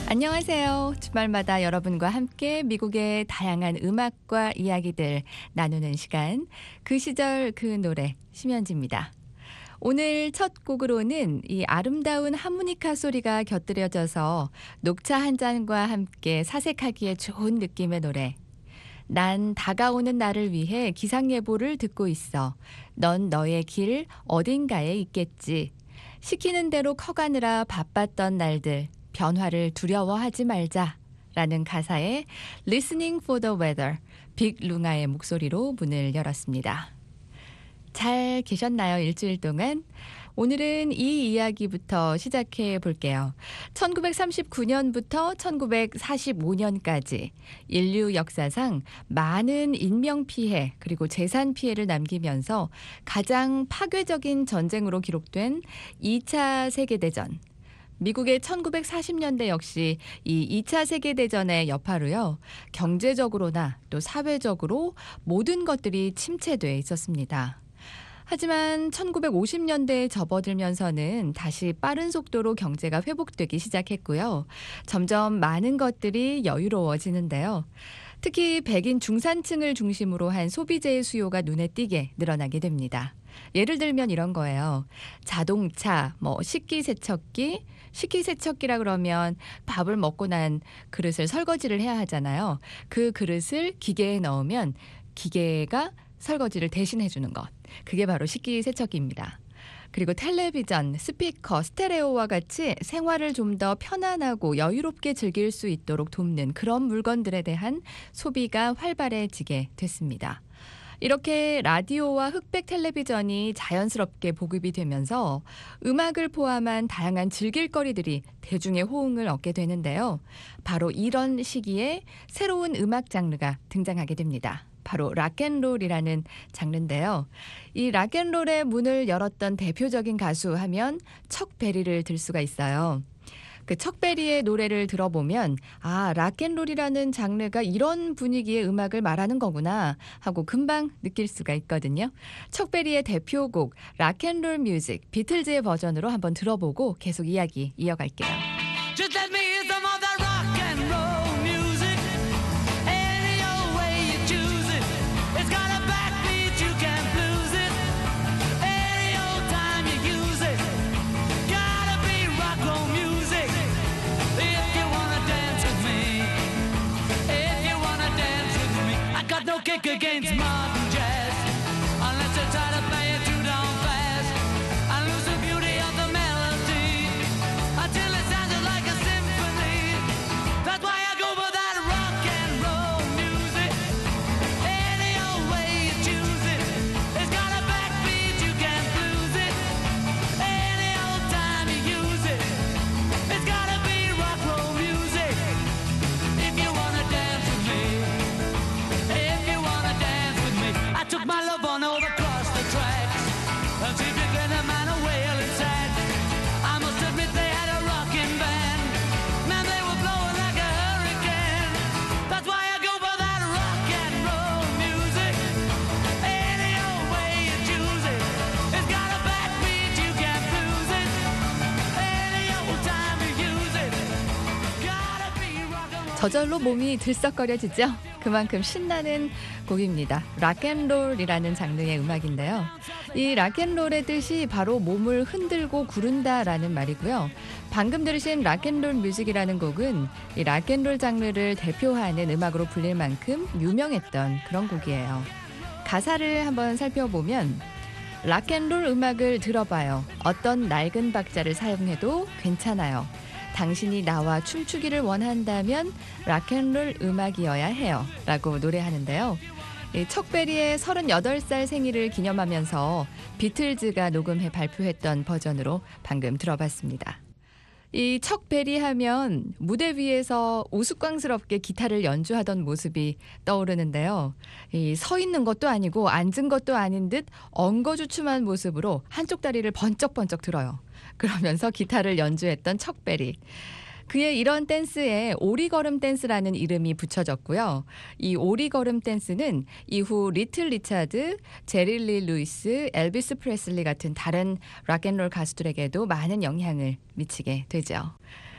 안녕하세요. 주말마다 여러분과 함께 미국의 다양한 음악과 이야기들 나누는 시간, 그 시절 그 노래, 심현지입니다. 오늘 첫 곡으로는 이 아름다운 하모니카 소리가 곁들여져서 녹차 한 잔과 함께 사색하기에 좋은 느낌의 노래. 난 다가오는 나를 위해 기상예보를 듣고 있어. 넌 너의 길 어딘가에 있겠지. 시키는 대로 커가느라 바빴던 날들. 변화를 두려워하지 말자 라는 가사의 Listening for the Weather, 빅룽아의 목소리로 문을 열었습니다. 잘 계셨나요? 일주일 동안? 오늘은 이 이야기부터 시작해 볼게요. 1939년부터 1945년까지 인류 역사상 많은 인명피해 그리고 재산 피해를 남기면서 가장 파괴적인 전쟁으로 기록된 2차 세계대전. 미국의 1940년대 역시 이 2차 세계대전의 여파로요. 경제적으로나 또 사회적으로 모든 것들이 침체돼 있었습니다. 하지만 1950년대에 접어들면서는 다시 빠른 속도로 경제가 회복되기 시작했고요. 점점 많은 것들이 여유로워지는데요. 특히 백인 중산층을 중심으로 한 소비재의 수요가 눈에 띄게 늘어나게 됩니다. 예를 들면 이런 거예요. 자동차, 식기세척기, 식기세척기라 그러면 밥을 먹고 난 그릇을 설거지를 해야 하잖아요. 그 그릇을 기계에 넣으면 기계가 설거지를 대신해 주는 것. 그게 바로 식기세척기입니다. 그리고 텔레비전, 스피커, 스테레오와 같이 생활을 좀 더 편안하고 여유롭게 즐길 수 있도록 돕는 그런 물건들에 대한 소비가 활발해지게 됐습니다. 이렇게 라디오와 흑백 텔레비전이 자연스럽게 보급이 되면서 음악을 포함한 다양한 즐길거리들이 대중의 호응을 얻게 되는데요. 바로 이런 시기에 새로운 음악 장르가 등장하게 됩니다. 바로 락앤롤이라는 장르인데요. 이 락앤롤의 문을 열었던 대표적인 가수 하면 척 베리를 들 수가 있어요. 그 척 베리의 노래를 들어보면 락앤롤이라는 장르가 이런 분위기의 음악을 말하는 거구나 하고 금방 느낄 수가 있거든요. 척 베리의 대표곡 락앤롤 뮤직 비틀즈의 버전으로 한번 들어보고 계속 이야기 이어갈게요. Just let me hear some of that rock and roll music. Any old way you choose it. It's got a backbeat, you can't lose it. Any old time you use it. Gotta be rock roll music. If you wanna dance with me. If you wanna dance with me. I got no kick against modern jazz. Unless you try to play it too down fast. I lose the beauty of the melody. Until it sounds like a symphony. That's why I go for that rock and roll music. Any old way you choose it. It's got a backbeat, you can't lose it. Any old time you use it. It's gotta be rock roll music. If you wanna dance with me. If you wanna dance with me. I took my love on over across the tracks. And see if you get a man a wailing sax. I must admit they had a rockin' band. Man, they were blowing like a hurricane. That's why I go for that rock and roll music. Any old way you choose it. It's got a backbeat, you can't lose it. Any old time you use it. Gotta be rock and roll. 저절로 몸이 들썩거려지죠. 그만큼 신나는 곡입니다. 락앤롤이라는 장르의 음악인데요. 이 락앤롤의 뜻이 바로 몸을 흔들고 구른다라는 말이고요. 방금 들으신 락앤롤 뮤직이라는 곡은 이 락앤롤 장르를 대표하는 음악으로 불릴 만큼 유명했던 그런 곡이에요. 가사를 한번 살펴보면 락앤롤 음악을 들어봐요. 어떤 낡은 박자를 사용해도 괜찮아요. 당신이 나와 춤추기를 원한다면 락앤롤 음악이어야 해요. 라고 노래하는데요. 척 베리의 38살 생일을 기념하면서 비틀즈가 녹음해 발표했던 버전으로 방금 들어봤습니다. 이 척 베리 하면 무대 위에서 우스꽝스럽게 기타를 연주하던 모습이 떠오르는데요. 이 서 있는 것도 아니고 앉은 것도 아닌 듯 엉거주춤한 모습으로 한쪽 다리를 번쩍번쩍 들어요. 그러면서 기타를 연주했던 척 베리. 그의 이런 댄스에 오리걸음 댄스라는 이름이 붙여졌고요. 이 오리걸음 댄스는 이후 리틀 리차드, 제리 리 루이스, 엘비스 프레슬리 같은 다른 락앤롤 가수들에게도 많은 영향을 미치게 되죠.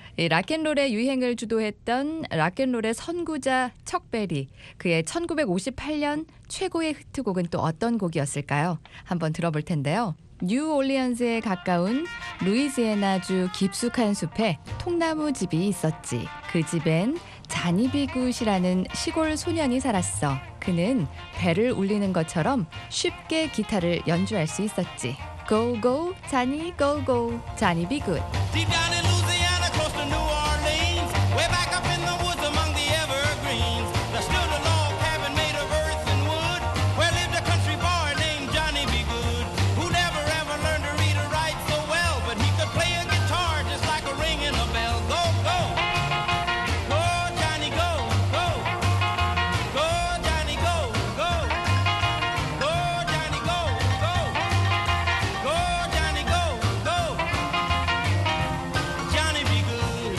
이 락앤롤의 유행을 주도했던 락앤롤의 선구자 척베리, 그의 1958년 최고의 히트곡은 또 어떤 곡이었을까요? 한번 들어볼 텐데요. 뉴올리언스에 가까운 루이지애나주 깊숙한 숲에 통나무 집이 있었지. 그 집엔 자니 비굿이라는 시골 소년이 살았어. 그는 벨을 울리는 것처럼 쉽게 기타를 연주할 수 있었지. Go go 자니 go go 자니 비굿. Deep down in Louisiana, close to New Orleans, way back up in the woods among the evergreens, there stood a log cabin made of earth and wood, where lived a country boy named Johnny B. Good, who never ever learned to read or write so well, but he could play a guitar just like a ring in a bell. Go, go, go, Johnny, go, go, go, Johnny, go, go, go, Johnny, go, go, go, Johnny, go, go. Johnny B. Good.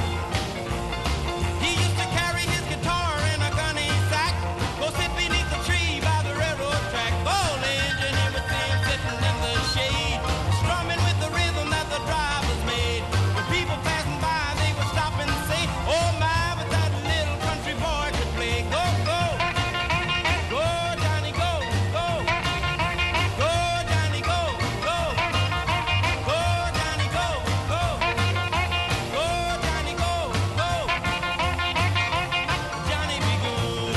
He used to carry his guitar in a gunny sack, go sit beneath the tree by the railroad track. All the engine, everything sitting in the shade, strumming with the rhythm that the drivers made. When people passing by, they would stop and say, "Oh my, but that little country boy could play." Go, go, go, Johnny, go, go, go, Johnny, go, go, go, Johnny, go, go, go, Johnny, go, go, Johnny be good.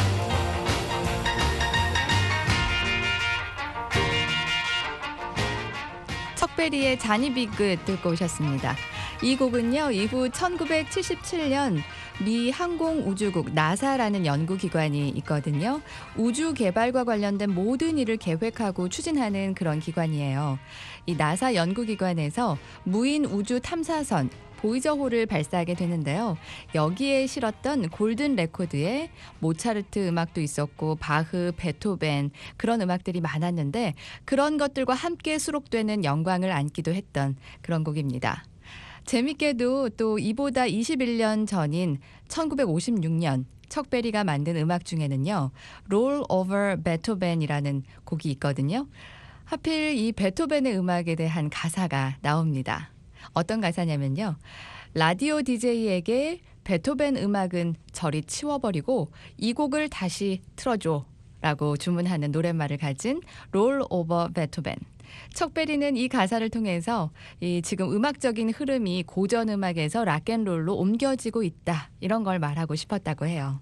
척베리의 자니 비굿 듣고 오셨습니다. 이 곡은요, 이후 1977년 미 항공우주국 나사라는 연구기관이 있거든요. 우주 개발과 관련된 모든 일을 계획하고 추진하는 그런 기관이에요. 이 나사 연구기관에서 무인 우주 탐사선 보이저호를 발사하게 되는데요. 여기에 실었던 골든 레코드에 모차르트 음악도 있었고 바흐, 베토벤 그런 음악들이 많았는데 그런 것들과 함께 수록되는 영광을 안기도 했던 그런 곡입니다. 재밌게도 또 이보다 21년 전인 1956년 척베리가 만든 음악 중에는요. Roll Over Beethoven이라는 곡이 있거든요. 하필 이 베토벤의 음악에 대한 가사가 나옵니다. 어떤 가사냐면요. 라디오 DJ에게 베토벤 음악은 저리 치워버리고 이 곡을 다시 틀어줘 라고 주문하는 노랫말을 가진 Roll Over Beethoven. 척베리는 이 가사를 통해서 이 지금 음악적인 흐름이 고전 음악에서 락앤롤로 옮겨지고 있다. 이런 걸 말하고 싶었다고 해요.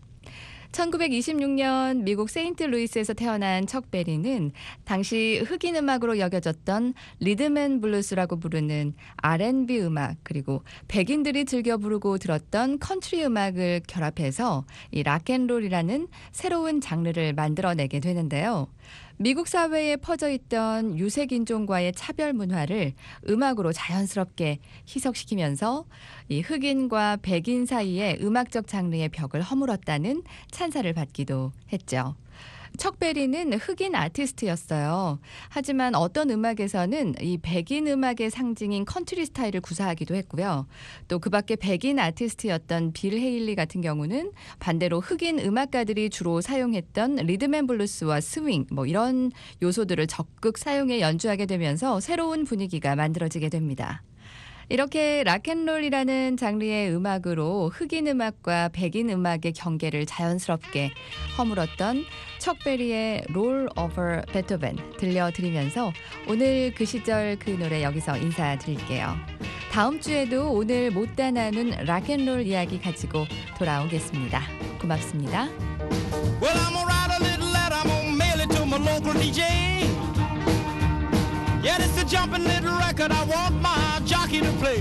1926년 미국 세인트루이스에서 태어난 척베리는 당시 흑인 음악으로 여겨졌던 리듬앤블루스라고 부르는 R&B 음악 그리고 백인들이 즐겨 부르고 들었던 컨트리 음악을 결합해서 이 락앤롤이라는 새로운 장르를 만들어내게 되는데요. 미국 사회에 퍼져 있던 유색인종과의 차별 문화를 음악으로 자연스럽게 희석시키면서 이 흑인과 백인 사이의 음악적 장르의 벽을 허물었다는 찬사를 받기도 했죠. 척베리는 흑인 아티스트였어요. 하지만 어떤 음악에서는 이 백인 음악의 상징인 컨트리 스타일을 구사하기도 했고요. 또 그 밖에 백인 아티스트였던 빌 헤일리 같은 경우는 반대로 흑인 음악가들이 주로 사용했던 리듬앤블루스와 스윙 이런 요소들을 적극 사용해 연주하게 되면서 새로운 분위기가 만들어지게 됩니다. 이렇게 락앤롤이라는 장르의 음악으로 흑인 음악과 백인 음악의 경계를 자연스럽게 허물었던 척베리의 Roll Over Beethoven 들려드리면서 오늘 그 시절 그 노래 여기서 인사드릴게요. 다음 주에도 오늘 못다 나눈 락앤롤 이야기 가지고 돌아오겠습니다. 고맙습니다. Well, I'm gonna write a little letter, I'm gonna mail it to my local DJ. Yeah, it's a jumping little record I want my jockey to play.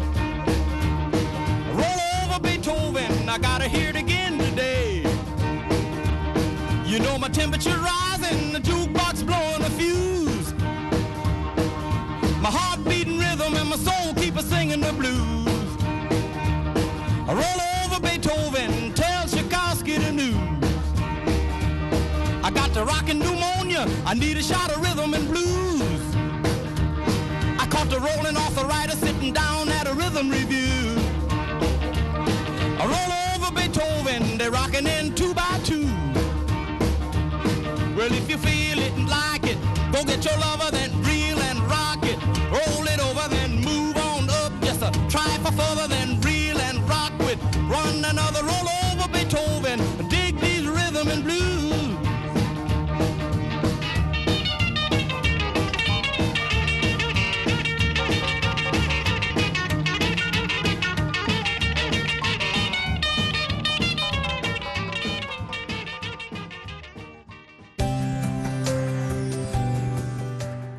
Roll over Beethoven, I gotta hear it again today. You know my temperature rising, the jukebox blowing a fuse. My heart beating rhythm and my soul keep a singing the blues. Roll over Beethoven, tell Tchaikovsky the news. I got the rockin' pneumonia, I need a shot of rhythm and blues. I caught the rolling arthritis sitting down at a rhythm review. I roll over Beethoven, they're rocking in 2 by 2. Well, if you feel it and like it, go get your lover, then reel and rock it. Roll it over, then move on up, just a try for further, then reel and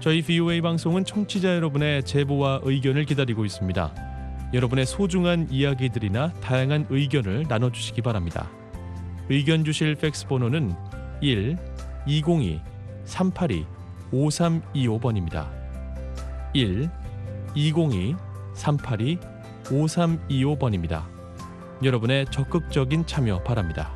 저희 VOA 방송은 청취자 여러분의 제보와 의견을 기다리고 있습니다. 여러분의 소중한 이야기들이나 다양한 의견을 나눠주시기 바랍니다. 의견 주실 팩스 번호는 1-202-382-5325번입니다. 1-202-382-5325번입니다. 여러분의 적극적인 참여 바랍니다.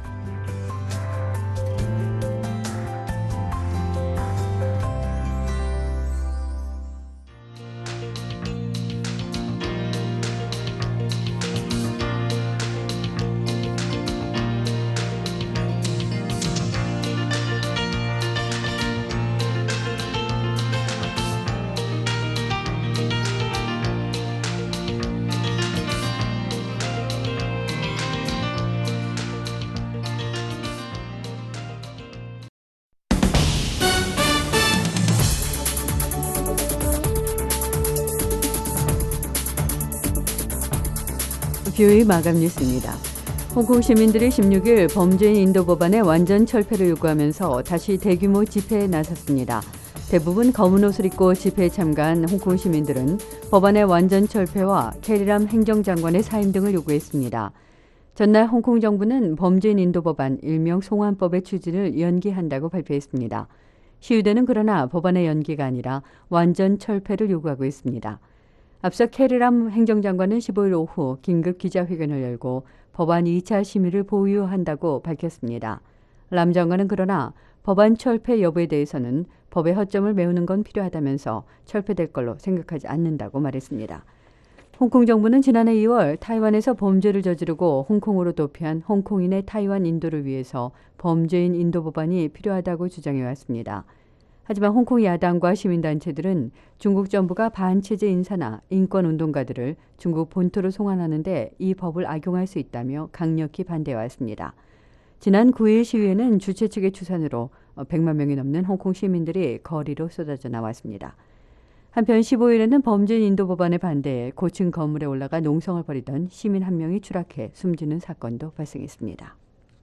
VOA 마감 뉴스입니다. 홍콩 시민들이 16일 범죄인 인도 법안의 완전 철폐를 요구하면서 다시 대규모 집회에 나섰습니다. 대부분 검은 옷을 입고 집회에 참가한 홍콩 시민들은 법안의 완전 철폐와 캐리람 행정장관의 사임 등을 요구했습니다. 전날 홍콩 정부는 범죄인 인도 법안 일명 송환법의 추진을 연기한다고 발표했습니다. 시위대는 그러나 법안의 연기가 아니라 완전 철폐를 요구하고 있습니다. 앞서 캐리람 행정장관은 15일 오후 긴급 기자회견을 열고 법안 2차 심의를 보유한다고 밝혔습니다. 람 장관은 그러나 법안 철폐 여부에 대해서는 법의 허점을 메우는 건 필요하다면서 철폐될 걸로 생각하지 않는다고 말했습니다. 홍콩 정부는 지난해 2월 타이완에서 범죄를 저지르고 홍콩으로 도피한 홍콩인의 타이완 인도를 위해서 범죄인 인도 법안이 필요하다고 주장해왔습니다. 하지만 홍콩 야당과 시민단체들은 중국 정부가 반체제 인사나 인권운동가들을 중국 본토로 송환하는데 이 법을 악용할 수 있다며 강력히 반대해왔습니다. 지난 9일 시위에는 주최 측의 추산으로 100만 명이 넘는 홍콩 시민들이 거리로 쏟아져 나왔습니다. 한편 15일에는 범죄인 인도 법안에 반대해 고층 건물에 올라가 농성을 벌이던 시민 한 명이 추락해 숨지는 사건도 발생했습니다.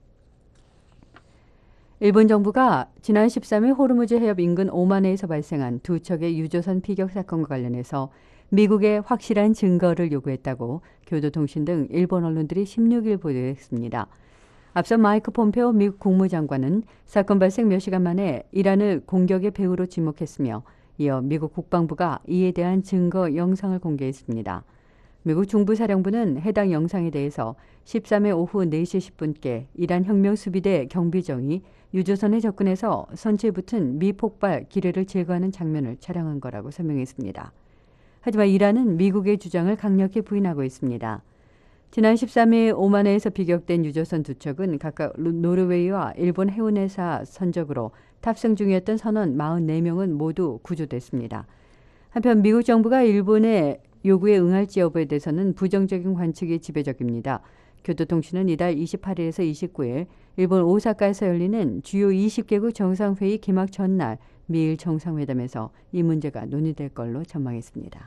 일본 정부가 지난 13일 호르무즈 해협 인근 오만해에서 발생한 두 척의 유조선 피격 사건과 관련해서 미국에 확실한 증거를 요구했다고 교도통신 등 일본 언론들이 16일 보도했습니다. 앞서 마이크 폼페오 미국 국무장관은 사건 발생 몇 시간 만에 이란을 공격의 배후로 지목했으며 이어 미국 국방부가 이에 대한 증거 영상을 공개했습니다. 미국 중부사령부는 해당 영상에 대해서 13일 오후 4시 10분께 이란 혁명수비대 경비정이 유조선에 접근해서 선체에 붙은 미폭발 기뢰를 제거하는 장면을 촬영한 거라고 설명했습니다. 하지만 이란은 미국의 주장을 강력히 부인하고 있습니다. 지난 13일 오만해에서 비격된 유조선 두 척은 각각 노르웨이와 일본 해운회사 선적으로 탑승 중이었던 선원 44명은 모두 구조됐습니다. 한편 미국 정부가 일본의 요구에 응할지 여부에 대해서는 부정적인 관측이 지배적입니다. 교도통신은 이달 28일에서 29일 일본 오사카에서 열리는 주요 20개국 정상회의 개막 전날 미일 정상회담에서 이 문제가 논의될 걸로 전망했습니다.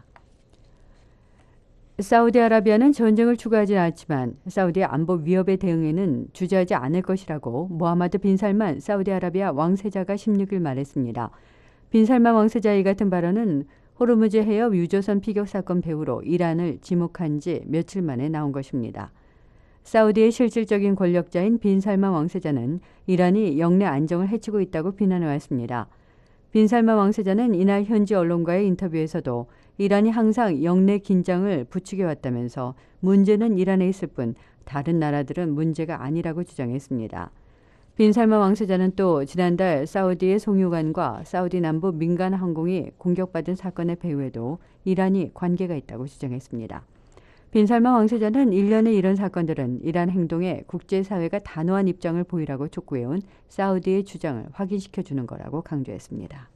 사우디아라비아는 전쟁을 추구하지 않았지만 사우디의 안보 위협에 대응에는 주저하지 않을 것이라고 모하마드 빈 살만 사우디아라비아 왕세자가 16일 말했습니다. 빈 살만 왕세자의 같은 발언은 호르무즈 해협 유조선 피격 사건 배후로 이란을 지목한 지 며칠 만에 나온 것입니다. 사우디의 실질적인 권력자인 빈 살만 왕세자는 이란이 영내 안정을 해치고 있다고 비난해왔습니다. 빈 살만 왕세자는 이날 현지 언론과의 인터뷰에서도 이란이 항상 영내 긴장을 부추겨왔다면서 문제는 이란에 있을 뿐 다른 나라들은 문제가 아니라고 주장했습니다. 빈 살만 왕세자는 또 지난달 사우디의 송유관과 사우디 남부 민간 항공이 공격받은 사건의 배후에도 이란이 관계가 있다고 주장했습니다. 빈 살만 왕세자는 일련의 이런 사건들은 이란 행동에 국제사회가 단호한 입장을 보이라고 촉구해온 사우디의 주장을 확인시켜주는 거라고 강조했습니다.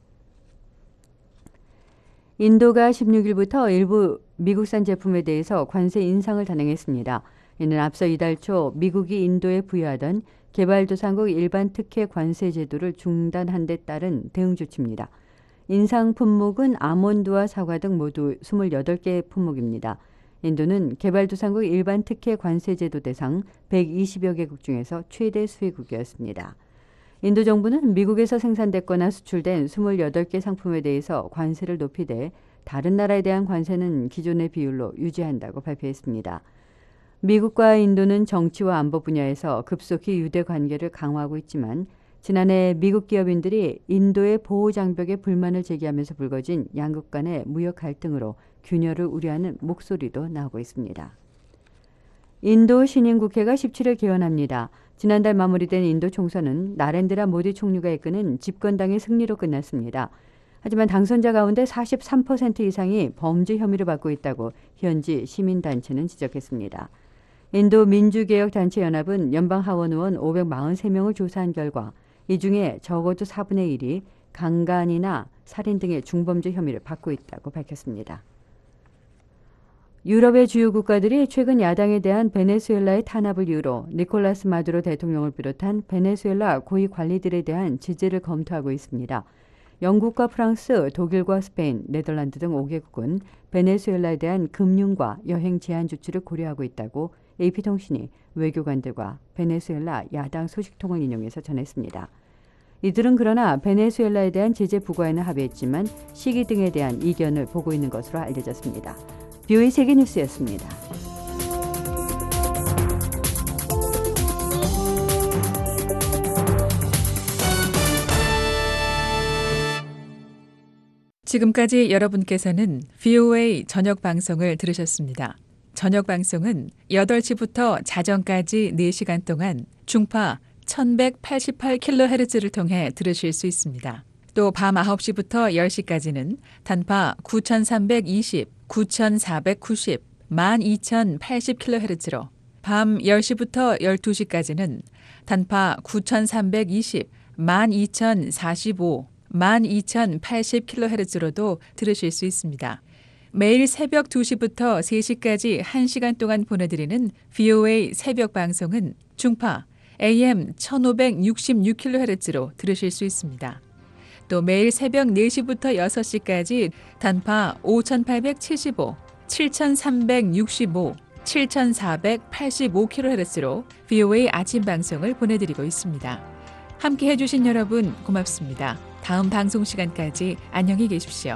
인도가 16일부터 일부 미국산 제품에 대해서 관세 인상을 단행했습니다. 이는 앞서 이달 초 미국이 인도에 부여하던 개발도상국 일반 특혜 관세 제도를 중단한 데 따른 대응 조치입니다. 인상 품목은 아몬드와 사과 등 모두 28개 품목입니다. 인도는 개발도상국 일반 특혜 관세 제도 대상 120여 개국 중에서 최대 수혜국이었습니다. 인도 정부는 미국에서 생산됐거나 수출된 28개 상품에 대해서 관세를 높이되 다른 나라에 대한 관세는 기존의 비율로 유지한다고 발표했습니다. 미국과 인도는 정치와 안보 분야에서 급속히 유대 관계를 강화하고 있지만 지난해 미국 기업인들이 인도의 보호 장벽에 불만을 제기하면서 불거진 양국 간의 무역 갈등으로 균열을 우려하는 목소리도 나오고 있습니다. 인도 신임국회가 17일 개원합니다. 지난달 마무리된 인도 총선은 나렌드라 모디 총리가 이끄는 집권당의 승리로 끝났습니다. 하지만 당선자 가운데 43% 이상이 범죄 혐의를 받고 있다고 현지 시민단체는 지적했습니다. 인도 민주개혁단체연합은 연방 하원 의원 543명을 조사한 결과 이 중에 적어도 4분의 1이 강간이나 살인 등의 중범죄 혐의를 받고 있다고 밝혔습니다. 유럽의 주요 국가들이 최근 야당에 대한 베네수엘라의 탄압을 이유로 니콜라스 마두로 대통령을 비롯한 베네수엘라 고위 관리들에 대한 제재를 검토하고 있습니다. 영국과 프랑스, 독일과 스페인, 네덜란드 등 5개국은 베네수엘라에 대한 금융과 여행 제한 조치를 고려하고 있다고 AP통신이 외교관들과 베네수엘라 야당 소식통을 인용해서 전했습니다. 이들은 그러나 베네수엘라에 대한 제재 부과에는 합의했지만 시기 등에 대한 이견을 보고 있는 것으로 알려졌습니다. VOA 세계뉴스였습니다. 지금까지 여러분께서는 VOA 저녁 방송을 들으셨습니다. 저녁 방송은 8시부터 자정까지 4시간 동안 중파 1188kHz를 통해 들으실 수 있습니다. 또 밤 9시부터 10시까지는 단파 9320, 9490, 12080kHz로 밤 10시부터 12시까지는 단파 9320, 12045, 12080kHz로도 들으실 수 있습니다. 매일 새벽 2시부터 3시까지 1시간 동안 보내드리는 VOA 새벽 방송은 중파 AM 1566kHz로 들으실 수 있습니다. 또 매일 새벽 4시부터 6시까지 단파 5875, 7365, 7485kHz로 VOA 아침 방송을 보내드리고 있습니다. 함께 해주신 여러분 고맙습니다. 다음 방송 시간까지 안녕히 계십시오.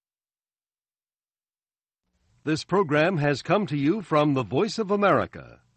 This program has come to you from the Voice of America,